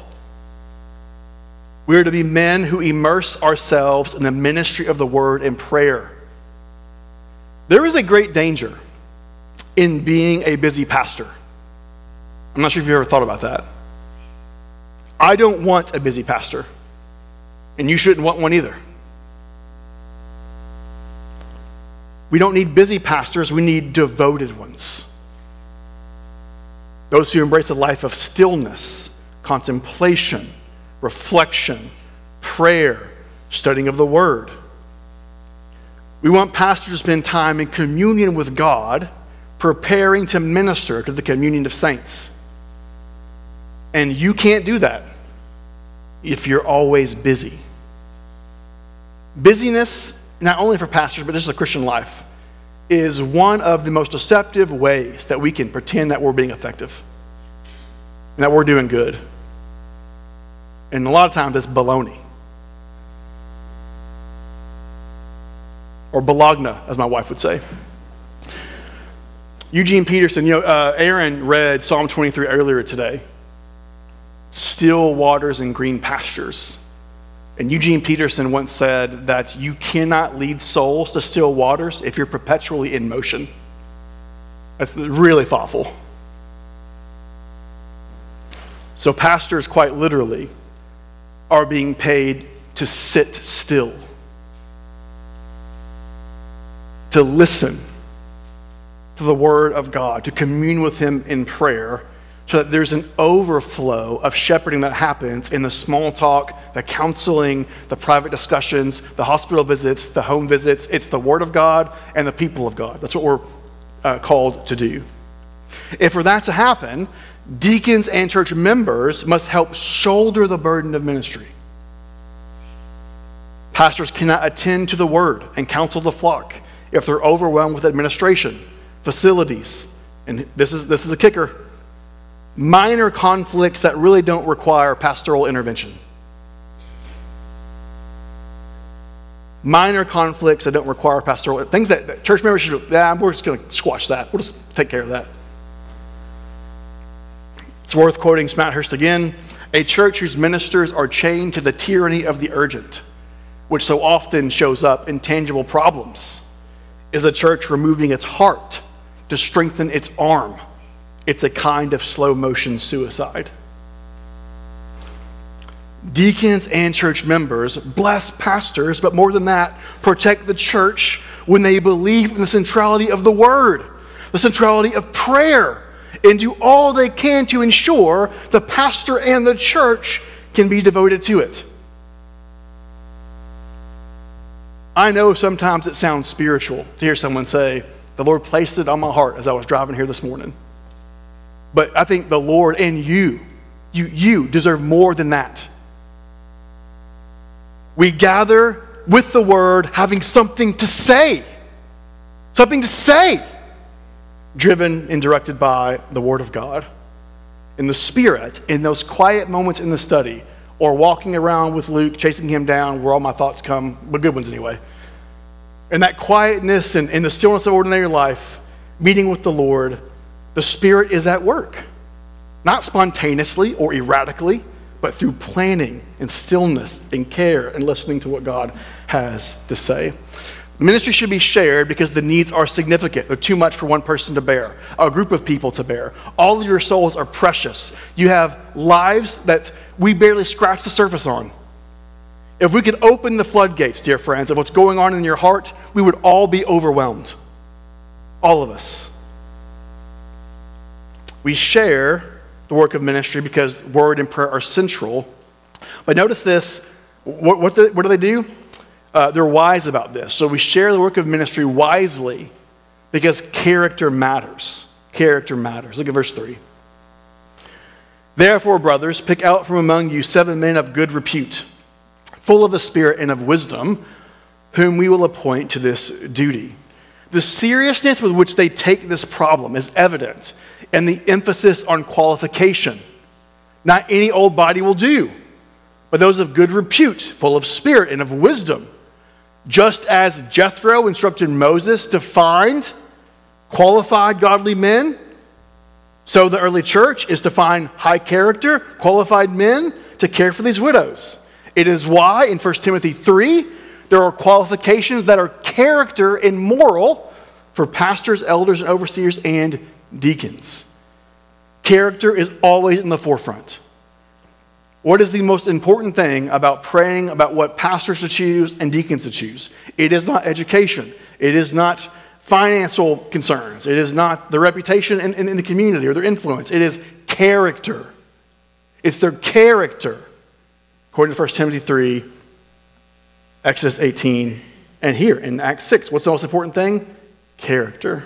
We are to be men who immerse ourselves in the ministry of the word and prayer. There is a great danger in being a busy pastor. I'm not sure if you've ever thought about that. I don't want a busy pastor, and you shouldn't want one either. We don't need busy pastors, we need devoted ones. Those who embrace a life of stillness, contemplation, reflection, prayer, studying of the word. We want pastors to spend time in communion with God, preparing to minister to the communion of saints. And you can't do that if you're always busy. Busyness, not only for pastors, but just the Christian life, is one of the most deceptive ways that we can pretend that we're being effective and that we're doing good. And a lot of times it's baloney. or Bologna, as my wife would say. Eugene Peterson, Aaron read Psalm 23 earlier today. Still waters and green pastures. And Eugene Peterson once said that you cannot lead souls to still waters if you're perpetually in motion. That's really thoughtful. So pastors, quite literally, are being paid to sit still, to listen to the Word of God, to commune with Him in prayer, so that there's an overflow of shepherding that happens in the small talk, the counseling, the private discussions, the hospital visits, the home visits. It's the Word of God and the people of God. That's what we're called to do. If for that to happen, deacons and church members must help shoulder the burden of ministry. Pastors cannot attend to the Word and counsel the flock if they're overwhelmed with administration, facilities, and this is a kicker, minor conflicts that really don't require pastoral intervention. Minor conflicts that don't require pastoral, things that church members should, we're just going to squash that. We'll just take care of that. It's worth quoting Smathurst again. A church whose ministers are chained to the tyranny of the urgent, which so often shows up in tangible problems, is a church removing its heart to strengthen its arm. It's a kind of slow motion suicide. Deacons and church members bless pastors, but more than that, protect the church when they believe in the centrality of the Word, the centrality of prayer, and do all they can to ensure the pastor and the church can be devoted to it. I know sometimes it sounds spiritual to hear someone say, the Lord placed it on my heart as I was driving here this morning. But I think the Lord and you deserve more than that. We gather with the Word having something to say, driven and directed by the Word of God. In the Spirit, in those quiet moments in the study, or walking around with Luke, chasing him down where all my thoughts come, but good ones anyway. And that quietness and in the stillness of ordinary life, meeting with the Lord, the Spirit is at work. Not spontaneously or erratically, but through planning and stillness and care and listening to what God has to say. Ministry should be shared because the needs are significant. They're too much for one person to bear, a group of people to bear. All of your souls are precious. You have lives that we barely scratch the surface on. If we could open the floodgates, dear friends, of what's going on in your heart, we would all be overwhelmed. All of us. We share the work of ministry because word and prayer are central. But notice this, what do they do? They're wise about this. So we share the work of ministry wisely because character matters. Character matters. Look at verse 3. Therefore, brothers, pick out from among you 7 men of good repute, full of the Spirit and of wisdom, whom we will appoint to this duty. The seriousness with which they take this problem is evident, and the emphasis on qualification. Not any old body will do, but those of good repute, full of spirit and of wisdom. Just as Jethro instructed Moses to find qualified godly men, so the early church is to find high character, qualified men to care for these widows. It is why in 1 Timothy 3, there are qualifications that are character and moral for pastors, elders, and overseers, and deacons. Character is always in the forefront. What is the most important thing about praying about what pastors to choose and deacons to choose? It is not education. It is not financial concerns. It is not the reputation in the community or their influence. It is character. It's their character. According to 1 Timothy 3, Exodus 18, and here in Acts 6. What's the most important thing? Character.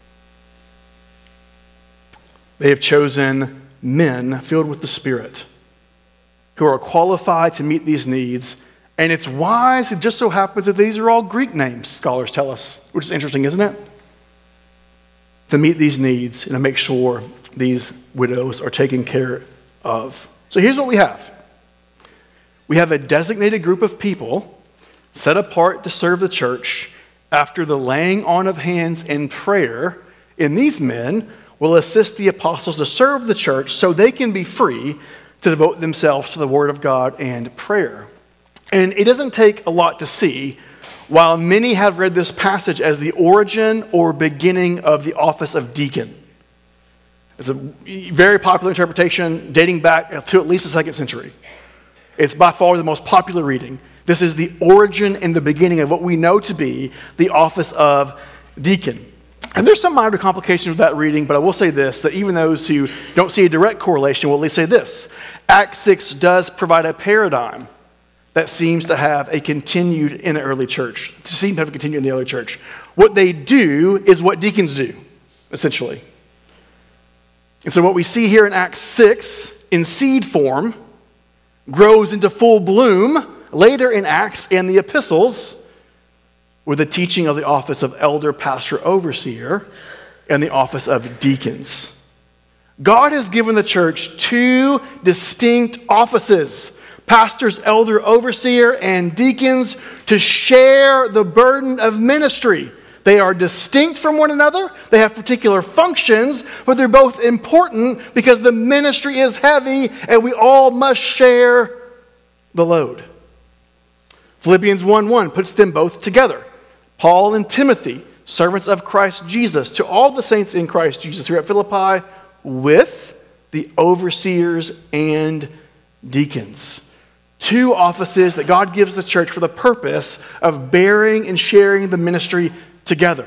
They have chosen men filled with the Spirit who are qualified to meet these needs. And it's wise, it just so happens that these are all Greek names, scholars tell us, which is interesting, isn't it? To meet these needs and to make sure these widows are taken care of. So here's what we have. We have a designated group of people set apart to serve the church, after the laying on of hands and prayer in these men, will assist the apostles to serve the church so they can be free to devote themselves to the word of God and prayer. And it doesn't take a lot to see, while many have read this passage as the origin or beginning of the office of deacon. It's a very popular interpretation dating back to at least the 2nd century. It's by far the most popular reading. This is the origin and the beginning of what we know to be the office of deacon. And there's some minor complications with that reading, but I will say this, that even those who don't see a direct correlation will at least say this. Acts 6 does provide a paradigm that seems to have a continued in the early church. It seems to have a continued in the early church. What they do is what deacons do, essentially. And so what we see here in Acts 6, in seed form, grows into full bloom later in Acts and the epistles, with the teaching of the office of elder, pastor, overseer, and the office of deacons. God has given the church 2 distinct offices, pastors, elder, overseer, and deacons, to share the burden of ministry. They are distinct from one another. They have particular functions, but they're both important because the ministry is heavy and we all must share the load. Philippians 1:1 puts them both together. Paul and Timothy, servants of Christ Jesus, to all the saints in Christ Jesus who are at Philippi, with the overseers and deacons. 2 offices that God gives the church for the purpose of bearing and sharing the ministry together.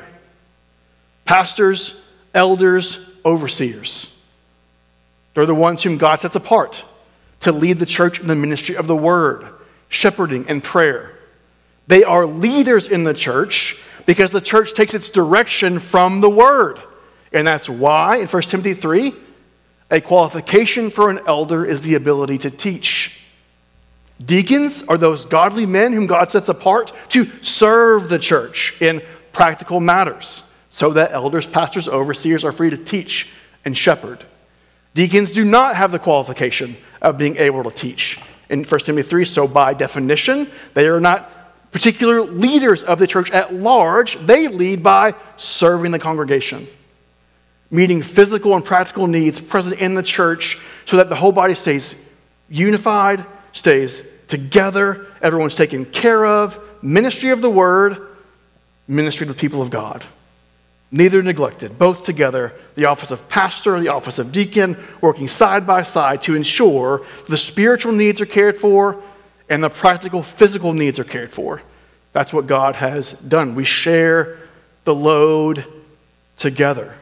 Pastors, elders, overseers. They're the ones whom God sets apart to lead the church in the ministry of the word, shepherding, and prayer. They are leaders in the church because the church takes its direction from the word. And that's why in 1 Timothy 3, a qualification for an elder is the ability to teach. Deacons are those godly men whom God sets apart to serve the church in practical matters, so that elders, pastors, overseers are free to teach and shepherd. Deacons do not have the qualification of being able to teach. In 1 Timothy 3, so by definition, they are not particular leaders of the church at large. They lead by serving the congregation, meeting physical and practical needs present in the church so that the whole body stays unified, stays together, everyone's taken care of, ministry of the word, ministry to the people of God. Neither neglected, both together, the office of pastor, the office of deacon, working side by side to ensure the spiritual needs are cared for and the practical physical needs are cared for. That's what God has done. We share the load together.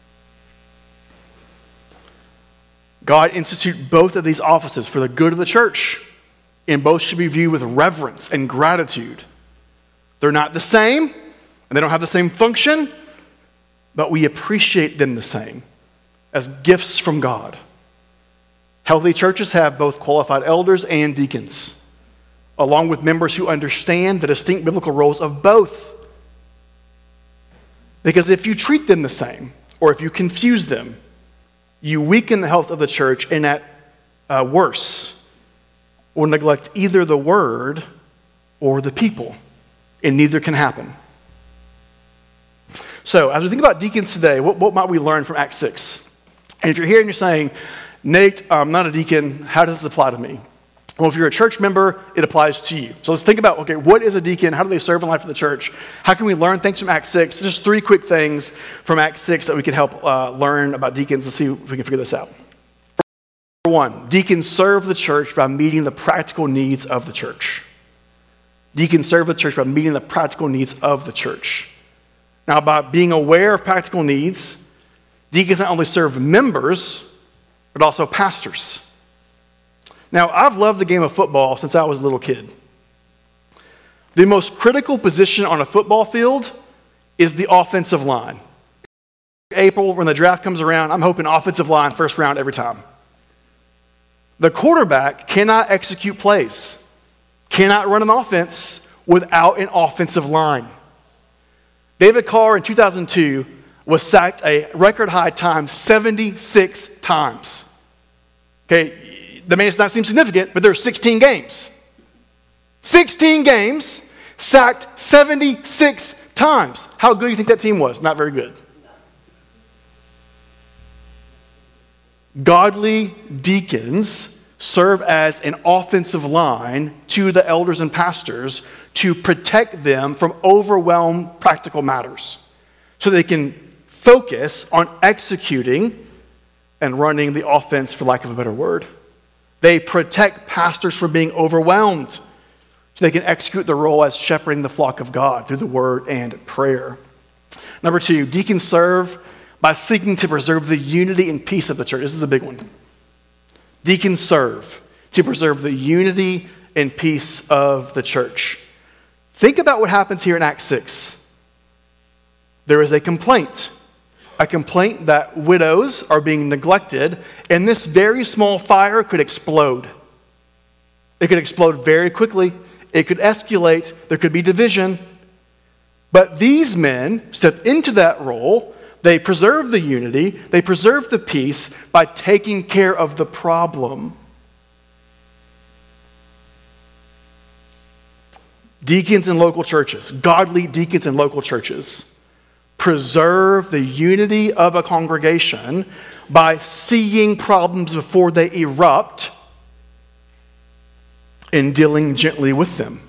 God instituted both of these offices for the good of the church, and both should be viewed with reverence and gratitude. They're not the same, and they don't have the same function, but we appreciate them the same as gifts from God. Healthy churches have both qualified elders and deacons, along with members who understand the distinct biblical roles of both. Because if you treat them the same, or if you confuse them, you weaken the health of the church, and at worse, or neglect either the word or the people, and neither can happen. So, as we think about deacons today, what might we learn from Acts 6? And if you're here and you're saying, Nate, I'm not a deacon, how does this apply to me? Well, if you're a church member, it applies to you. So let's think about, okay, what is a deacon? How do they serve in life of the church? How can we learn things from Acts 6? Just 3 quick things from Acts 6 that we can help learn about deacons. Let's see if we can figure this out. Number 1, deacons serve the church by meeting the practical needs of the church. Deacons serve the church by meeting the practical needs of the church. Now, by being aware of practical needs, deacons not only serve members, but also pastors. Now, I've loved the game of football since I was a little kid. The most critical position on a football field is the offensive line. April, when the draft comes around, I'm hoping offensive line first round every time. The quarterback cannot execute plays, cannot run an offense without an offensive line. David Carr in 2002 was sacked a record high time 76 times. Okay. That may not seem significant, but there are 16 games. 16 games, sacked 76 times. How good do you think that team was? Not very good. Godly deacons serve as an offensive line to the elders and pastors to protect them from overwhelmed practical matters so they can focus on executing and running the offense, for lack of a better word. They protect pastors from being overwhelmed so they can execute the role as shepherding the flock of God through the word and prayer. Number 2, deacons serve by seeking to preserve the unity and peace of the church. This is a big one. Deacons serve to preserve the unity and peace of the church. Think about what happens here in Acts 6. There is a complaint that widows are being neglected, and this very small fire could explode. It could explode very quickly. It could escalate. There could be division. But these men step into that role. They preserve the unity, they preserve the peace by taking care of the problem. Deacons in local churches, godly deacons in local churches, preserve the unity of a congregation by seeing problems before they erupt and dealing gently with them.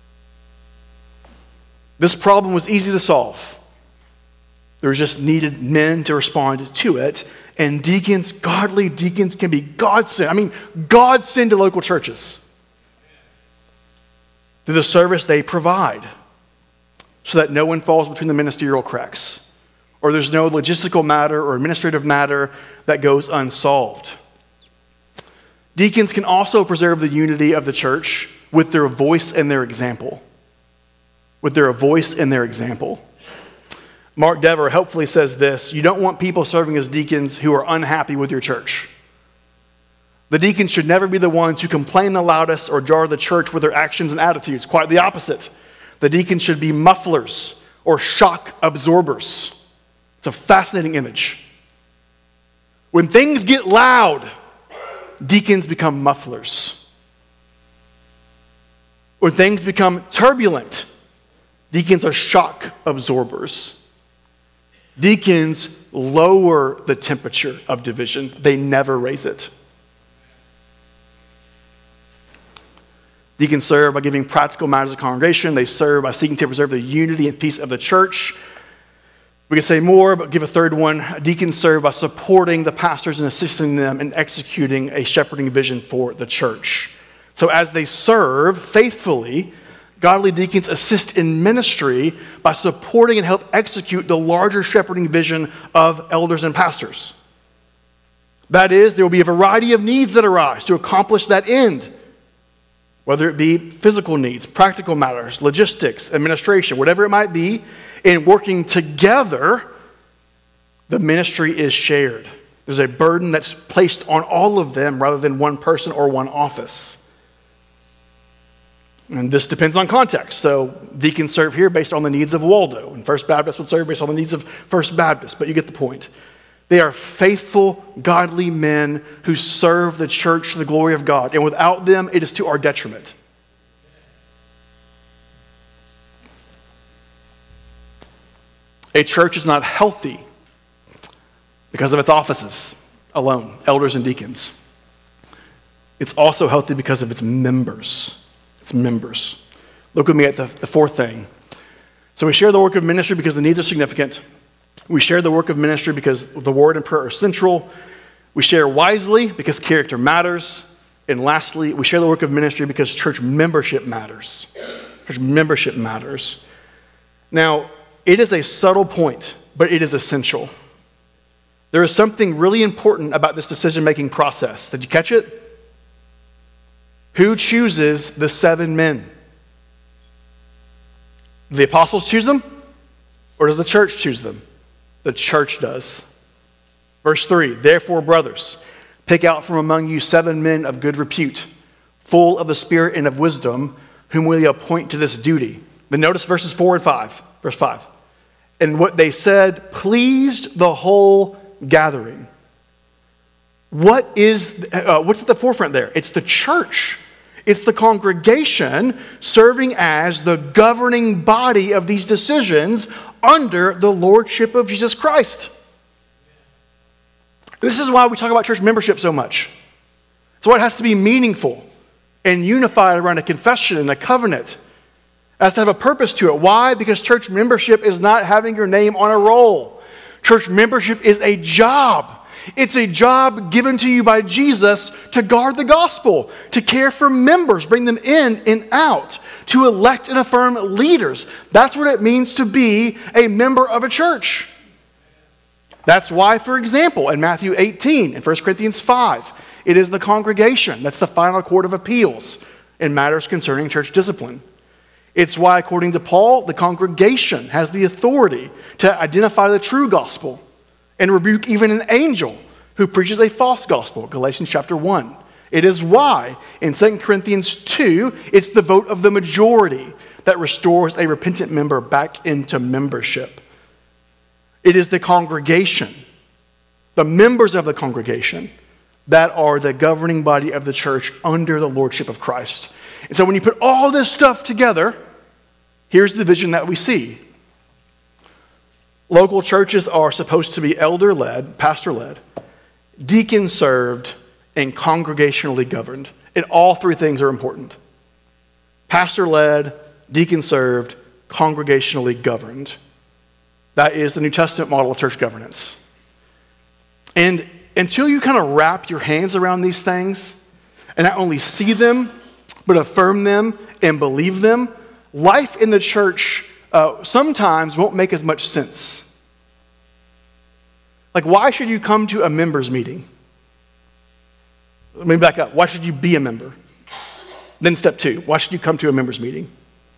This problem was easy to solve. There just needed men to respond to it. And deacons, godly deacons, can be God-sent. I mean, God-sent to local churches through the service they provide so that no one falls between the ministerial cracks or there's no logistical matter or administrative matter that goes unsolved. Deacons can also preserve the unity of the church with their voice and their example. With their voice and their example. Mark Dever helpfully says this: you don't want people serving as deacons who are unhappy with your church. The deacons should never be the ones who complain the loudest or jar the church with their actions and attitudes. Quite the opposite. The deacons should be mufflers or shock absorbers. It's a fascinating image. When things get loud, deacons become mufflers. When things become turbulent, deacons are shock absorbers. Deacons lower the temperature of division. They never raise it. Deacons serve by giving practical matters to the congregation. They serve by seeking to preserve the unity and peace of the church. We could say more, but give a third one. Deacons serve by supporting the pastors and assisting them in executing a shepherding vision for the church. So as they serve faithfully, godly deacons assist in ministry by supporting and help execute the larger shepherding vision of elders and pastors. That is, there will be a variety of needs that arise to accomplish that end, whether it be physical needs, practical matters, logistics, administration, whatever it might be. In working together, the ministry is shared. There's a burden that's placed on all of them rather than one person or one office. And this depends on context. So deacons serve here based on the needs of Waldo, and First Baptist would serve based on the needs of First Baptist, but you get the point. They are faithful, godly men who serve the church to the glory of God, and without them, it is to our detriment. A church is not healthy because of its offices alone, elders and deacons. It's also healthy because of its members. Its members. Look with me at the fourth thing. So we share the work of ministry because the needs are significant. We share the work of ministry because the word and prayer are central. We share wisely because character matters. And lastly, we share the work of ministry because church membership matters. Church membership matters. Now, it is a subtle point, but it is essential. There is something really important about this decision-making process. Did you catch it? Who chooses the 7 men? Do the apostles choose them? Or does the church choose them? The church does. Verse 3, therefore, brothers, pick out from among you 7 men of good repute, full of the Spirit and of wisdom, whom we appoint to this duty. Then notice verses 4 and 5. Verse 5. And what they said pleased the whole gathering. What's at the forefront there? It's the church. It's the congregation serving as the governing body of these decisions under the lordship of Jesus Christ. This is why we talk about church membership so much. It's why it has to be meaningful and unified around a confession and a covenant. It has to have a purpose to it. Why? Because church membership is not having your name on a roll. Church membership is a job. It's a job given to you by Jesus to guard the gospel, to care for members, bring them in and out, to elect and affirm leaders. That's what it means to be a member of a church. That's why, for example, in Matthew 18 and 1 Corinthians 5, it is the congregation that's the final court of appeals in matters concerning church discipline. It's why, according to Paul, the congregation has the authority to identify the true gospel and rebuke even an angel who preaches a false gospel, Galatians chapter 1. It is why, in 2 Corinthians 2, it's the vote of the majority that restores a repentant member back into membership. It is the congregation, the members of the congregation, that are the governing body of the church under the lordship of Christ. And so when you put all this stuff together, here's the vision that we see. Local churches are supposed to be elder-led, pastor-led, deacon-served, and congregationally governed. And all three things are important. Pastor-led, deacon-served, congregationally governed. That is the New Testament model of church governance. And until you kind of wrap your hands around these things and not only see them, but affirm them and believe them, life in the church sometimes won't make as much sense. Like, why should you come to a members meeting? Let me back up. Why should you be a member? Then step 2, why should you come to a members meeting?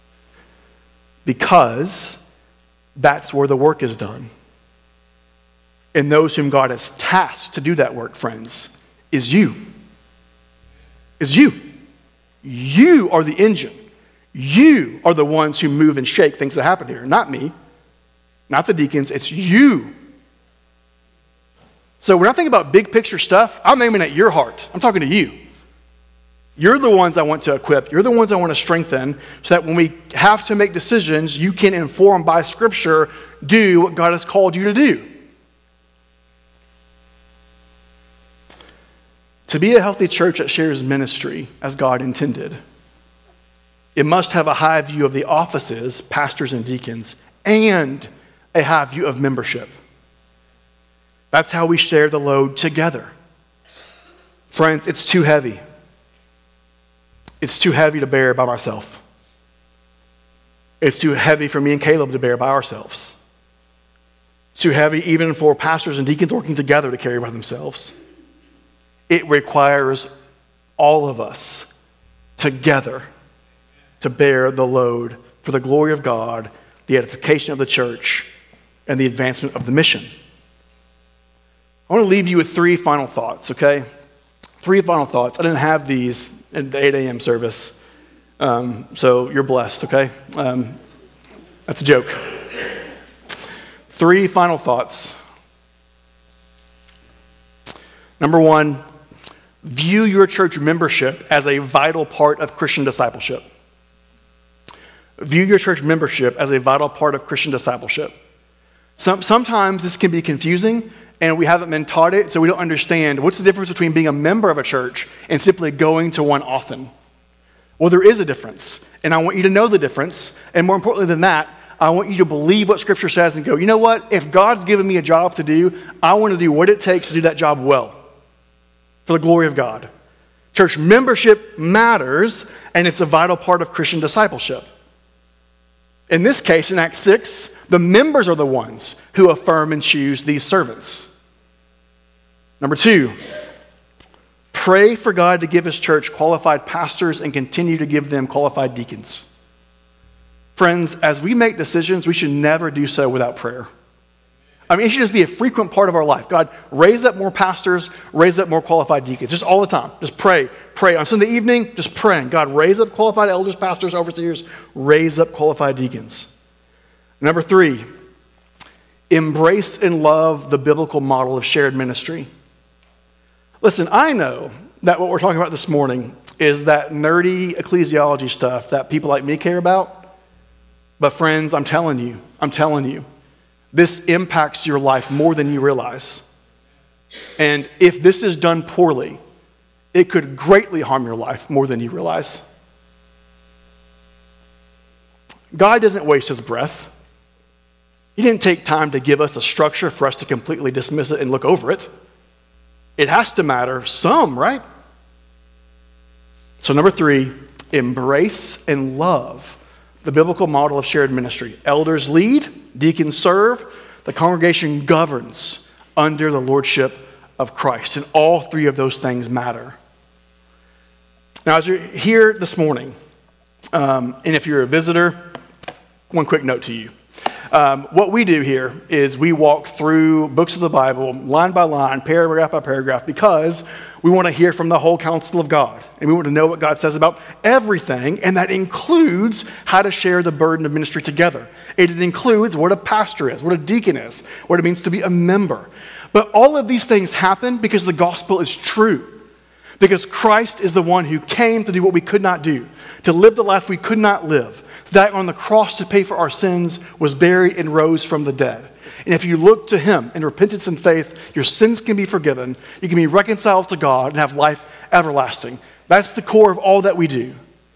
Because that's where the work is done. And those whom God has tasked to do that work, friends, is you. Is you. You are the engine. You are the ones who move and shake things that happen here. Not me. Not the deacons. It's you. So when I think about big picture stuff, I'm aiming at your heart. I'm talking to you. You're the ones I want to equip. You're the ones I want to strengthen so that when we have to make decisions, you can, informed by Scripture, do what God has called you to do. To be a healthy church that shares ministry as God intended, it must have a high view of the offices, pastors and deacons, and a high view of membership. That's how we share the load together. Friends, it's too heavy. It's too heavy to bear by myself. It's too heavy for me and Caleb to bear by ourselves. It's too heavy even for pastors and deacons working together to carry by themselves. It requires all of us together to bear the load for the glory of God, the edification of the church, and the advancement of the mission. I want to leave you with 3 final thoughts, okay? 3 final thoughts. I didn't have these in the 8 a.m. service, so you're blessed, okay? That's a joke. 3 final thoughts. Number 1, view your church membership as a vital part of Christian discipleship. View your church membership as a vital part of Christian discipleship. Sometimes this can be confusing, and we haven't been taught it, so we don't understand what's the difference between being a member of a church and simply going to one often. Well, there is a difference, and I want you to know the difference, and more importantly than that, I want you to believe what Scripture says and go, you know what? If God's given me a job to do, I want to do what it takes to do that job well for the glory of God. Church membership matters, and it's a vital part of Christian discipleship. In this case, in Acts 6, the members are the ones who affirm and choose these servants. Number 2, pray for God to give His church qualified pastors and continue to give them qualified deacons. Friends, as we make decisions, we should never do so without prayer. I mean, it should just be a frequent part of our life. God, raise up more pastors, raise up more qualified deacons, just all the time. Just pray. Pray. On Sunday evening, just praying. God, raise up qualified elders, pastors, overseers, raise up qualified deacons. Number 3, embrace and love the biblical model of shared ministry. Listen, I know that what we're talking about this morning is that nerdy ecclesiology stuff that people like me care about. But friends, I'm telling you, this impacts your life more than you realize. And if this is done poorly, it could greatly harm your life more than you realize. God doesn't waste his breath. He didn't take time to give us a structure for us to completely dismiss it and look over it. It has to matter some, right? So number 3, embrace and love the biblical model of shared ministry. Elders lead, deacons serve, the congregation governs under the lordship of Christ. And all 3 of those things matter. Now, as you're here this morning, and if you're a visitor, one quick note to you. What we do here is we walk through books of the Bible, line by line, paragraph by paragraph, because we want to hear from the whole counsel of God. And we want to know what God says about everything, and that includes how to share the burden of ministry together. It includes what a pastor is, what a deacon is, what it means to be a member. But all of these things happen because the gospel is true. Because Christ is the one who came to do what we could not do, to live the life we could not live, to die on the cross to pay for our sins, was buried and rose from the dead. And if you look to him in repentance and faith, your sins can be forgiven, you can be reconciled to God and have life everlasting. That's the core of all that we do.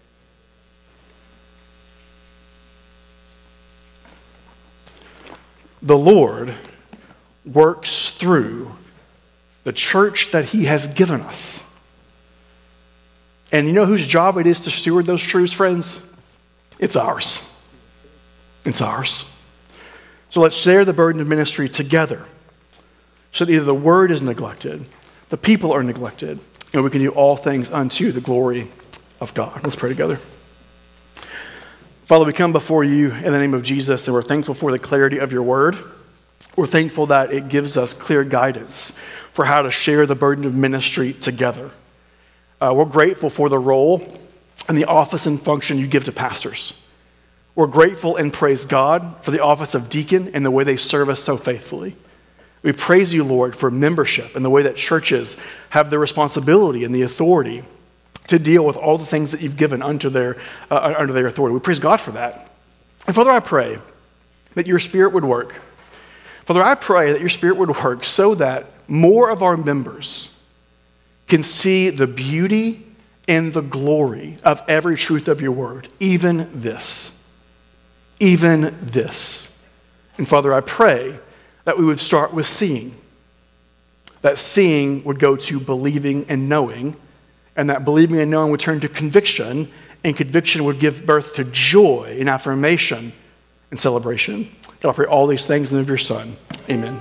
The Lord works through the church that he has given us. And you know whose job it is to steward those truths, friends? It's ours. It's ours. So let's share the burden of ministry together so that either the word is neglected, the people are neglected, and we can do all things unto the glory of God. Let's pray together. Father, we come before you in the name of Jesus, and we're thankful for the clarity of your word. We're thankful that it gives us clear guidance for how to share the burden of ministry together. We're grateful for the role and the office and function you give to pastors. We're grateful and praise God for the office of deacon and the way they serve us so faithfully. We praise you, Lord, for membership and the way that churches have the responsibility and the authority to deal with all the things that you've given under their authority. We praise God for that. And Father, I pray that your Spirit would work. Father, I pray that your Spirit would work so that more of our members can see the beauty and the glory of every truth of your word, even this. Even this. And Father, I pray that we would start with seeing. That seeing would go to believing and knowing, and that believing and knowing would turn to conviction, and conviction would give birth to joy and affirmation and celebration. God, I pray all these things in the name of your Son. Amen.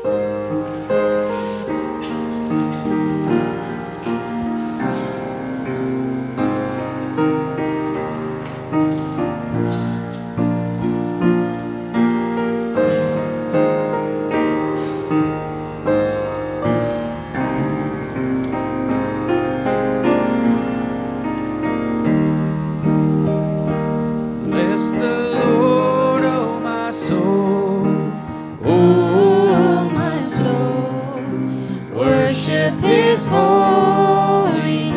Bless the Lord, oh my soul. Oh, my soul, worship his holy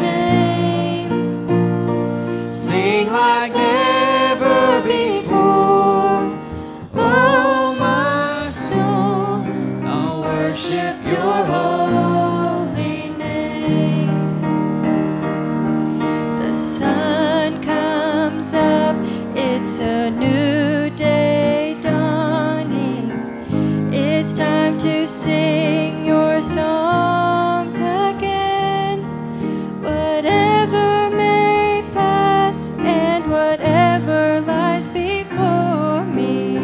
name. Sing like never before. Oh, my soul, I'll worship your holy name. The sun comes up, it's a new day dawning. It's time to sing your song again. Whatever may pass and whatever lies before me,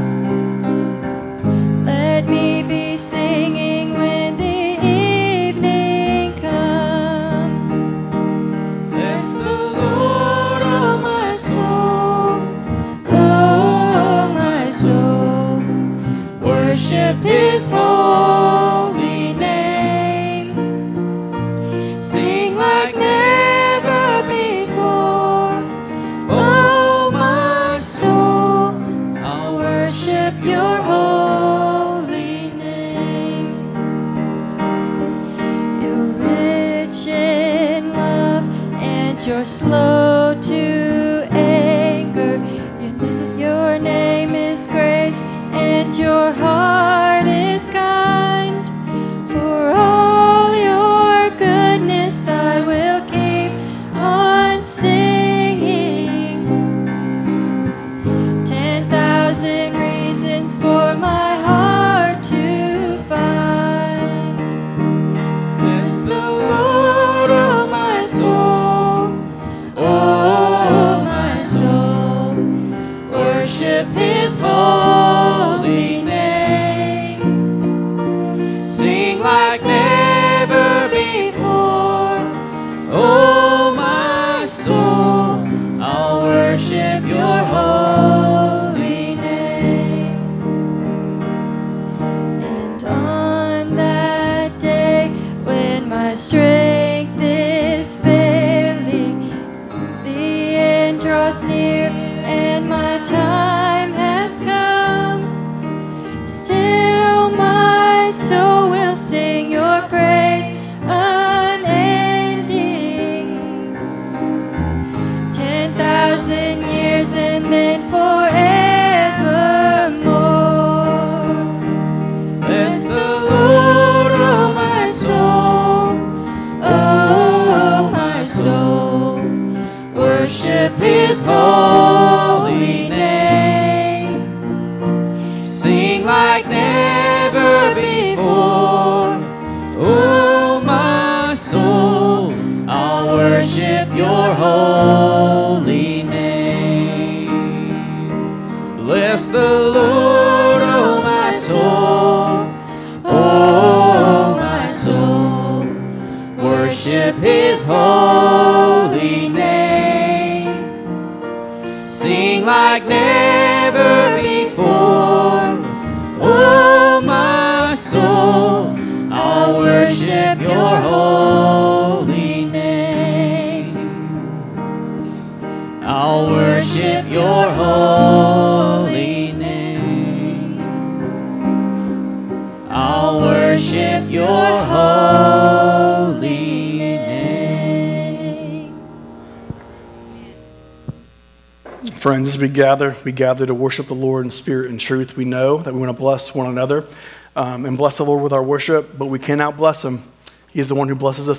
let me be singing when the evening comes. Bless the Lord, oh my soul. Oh, my soul, worship his holy name. Sing like never before. Oh, my soul, I'll worship your holy name. You're rich in love and you're slow to anger. Your name is great, and your heart is kind. For all your goodness I will keep on singing. 10,000 reasons for my heart to find. Bless the Lord, oh my soul, oh my soul. Worship His holy name. Sing like never before, oh my soul. I'll worship your holy name. And on that day when my strength is failing, the end draws near and my time has come, still my soul will sing your praise unending. 10,000 years and then forevermore. Bless the Lord, oh my soul, oh my soul. Worship His holy name. Sing like never before, oh my soul. I'll worship your holy name. Bless the Lord, oh my soul, oh my soul. Worship His holy name. Sing like never before, oh my soul. I'll worship your holy name. I'll worship your holy name. I'll worship your holy name. Friends, as we gather to worship the Lord in spirit and truth. We know that we want to bless one another and bless the Lord with our worship, but we cannot bless Him. He is the one who blesses us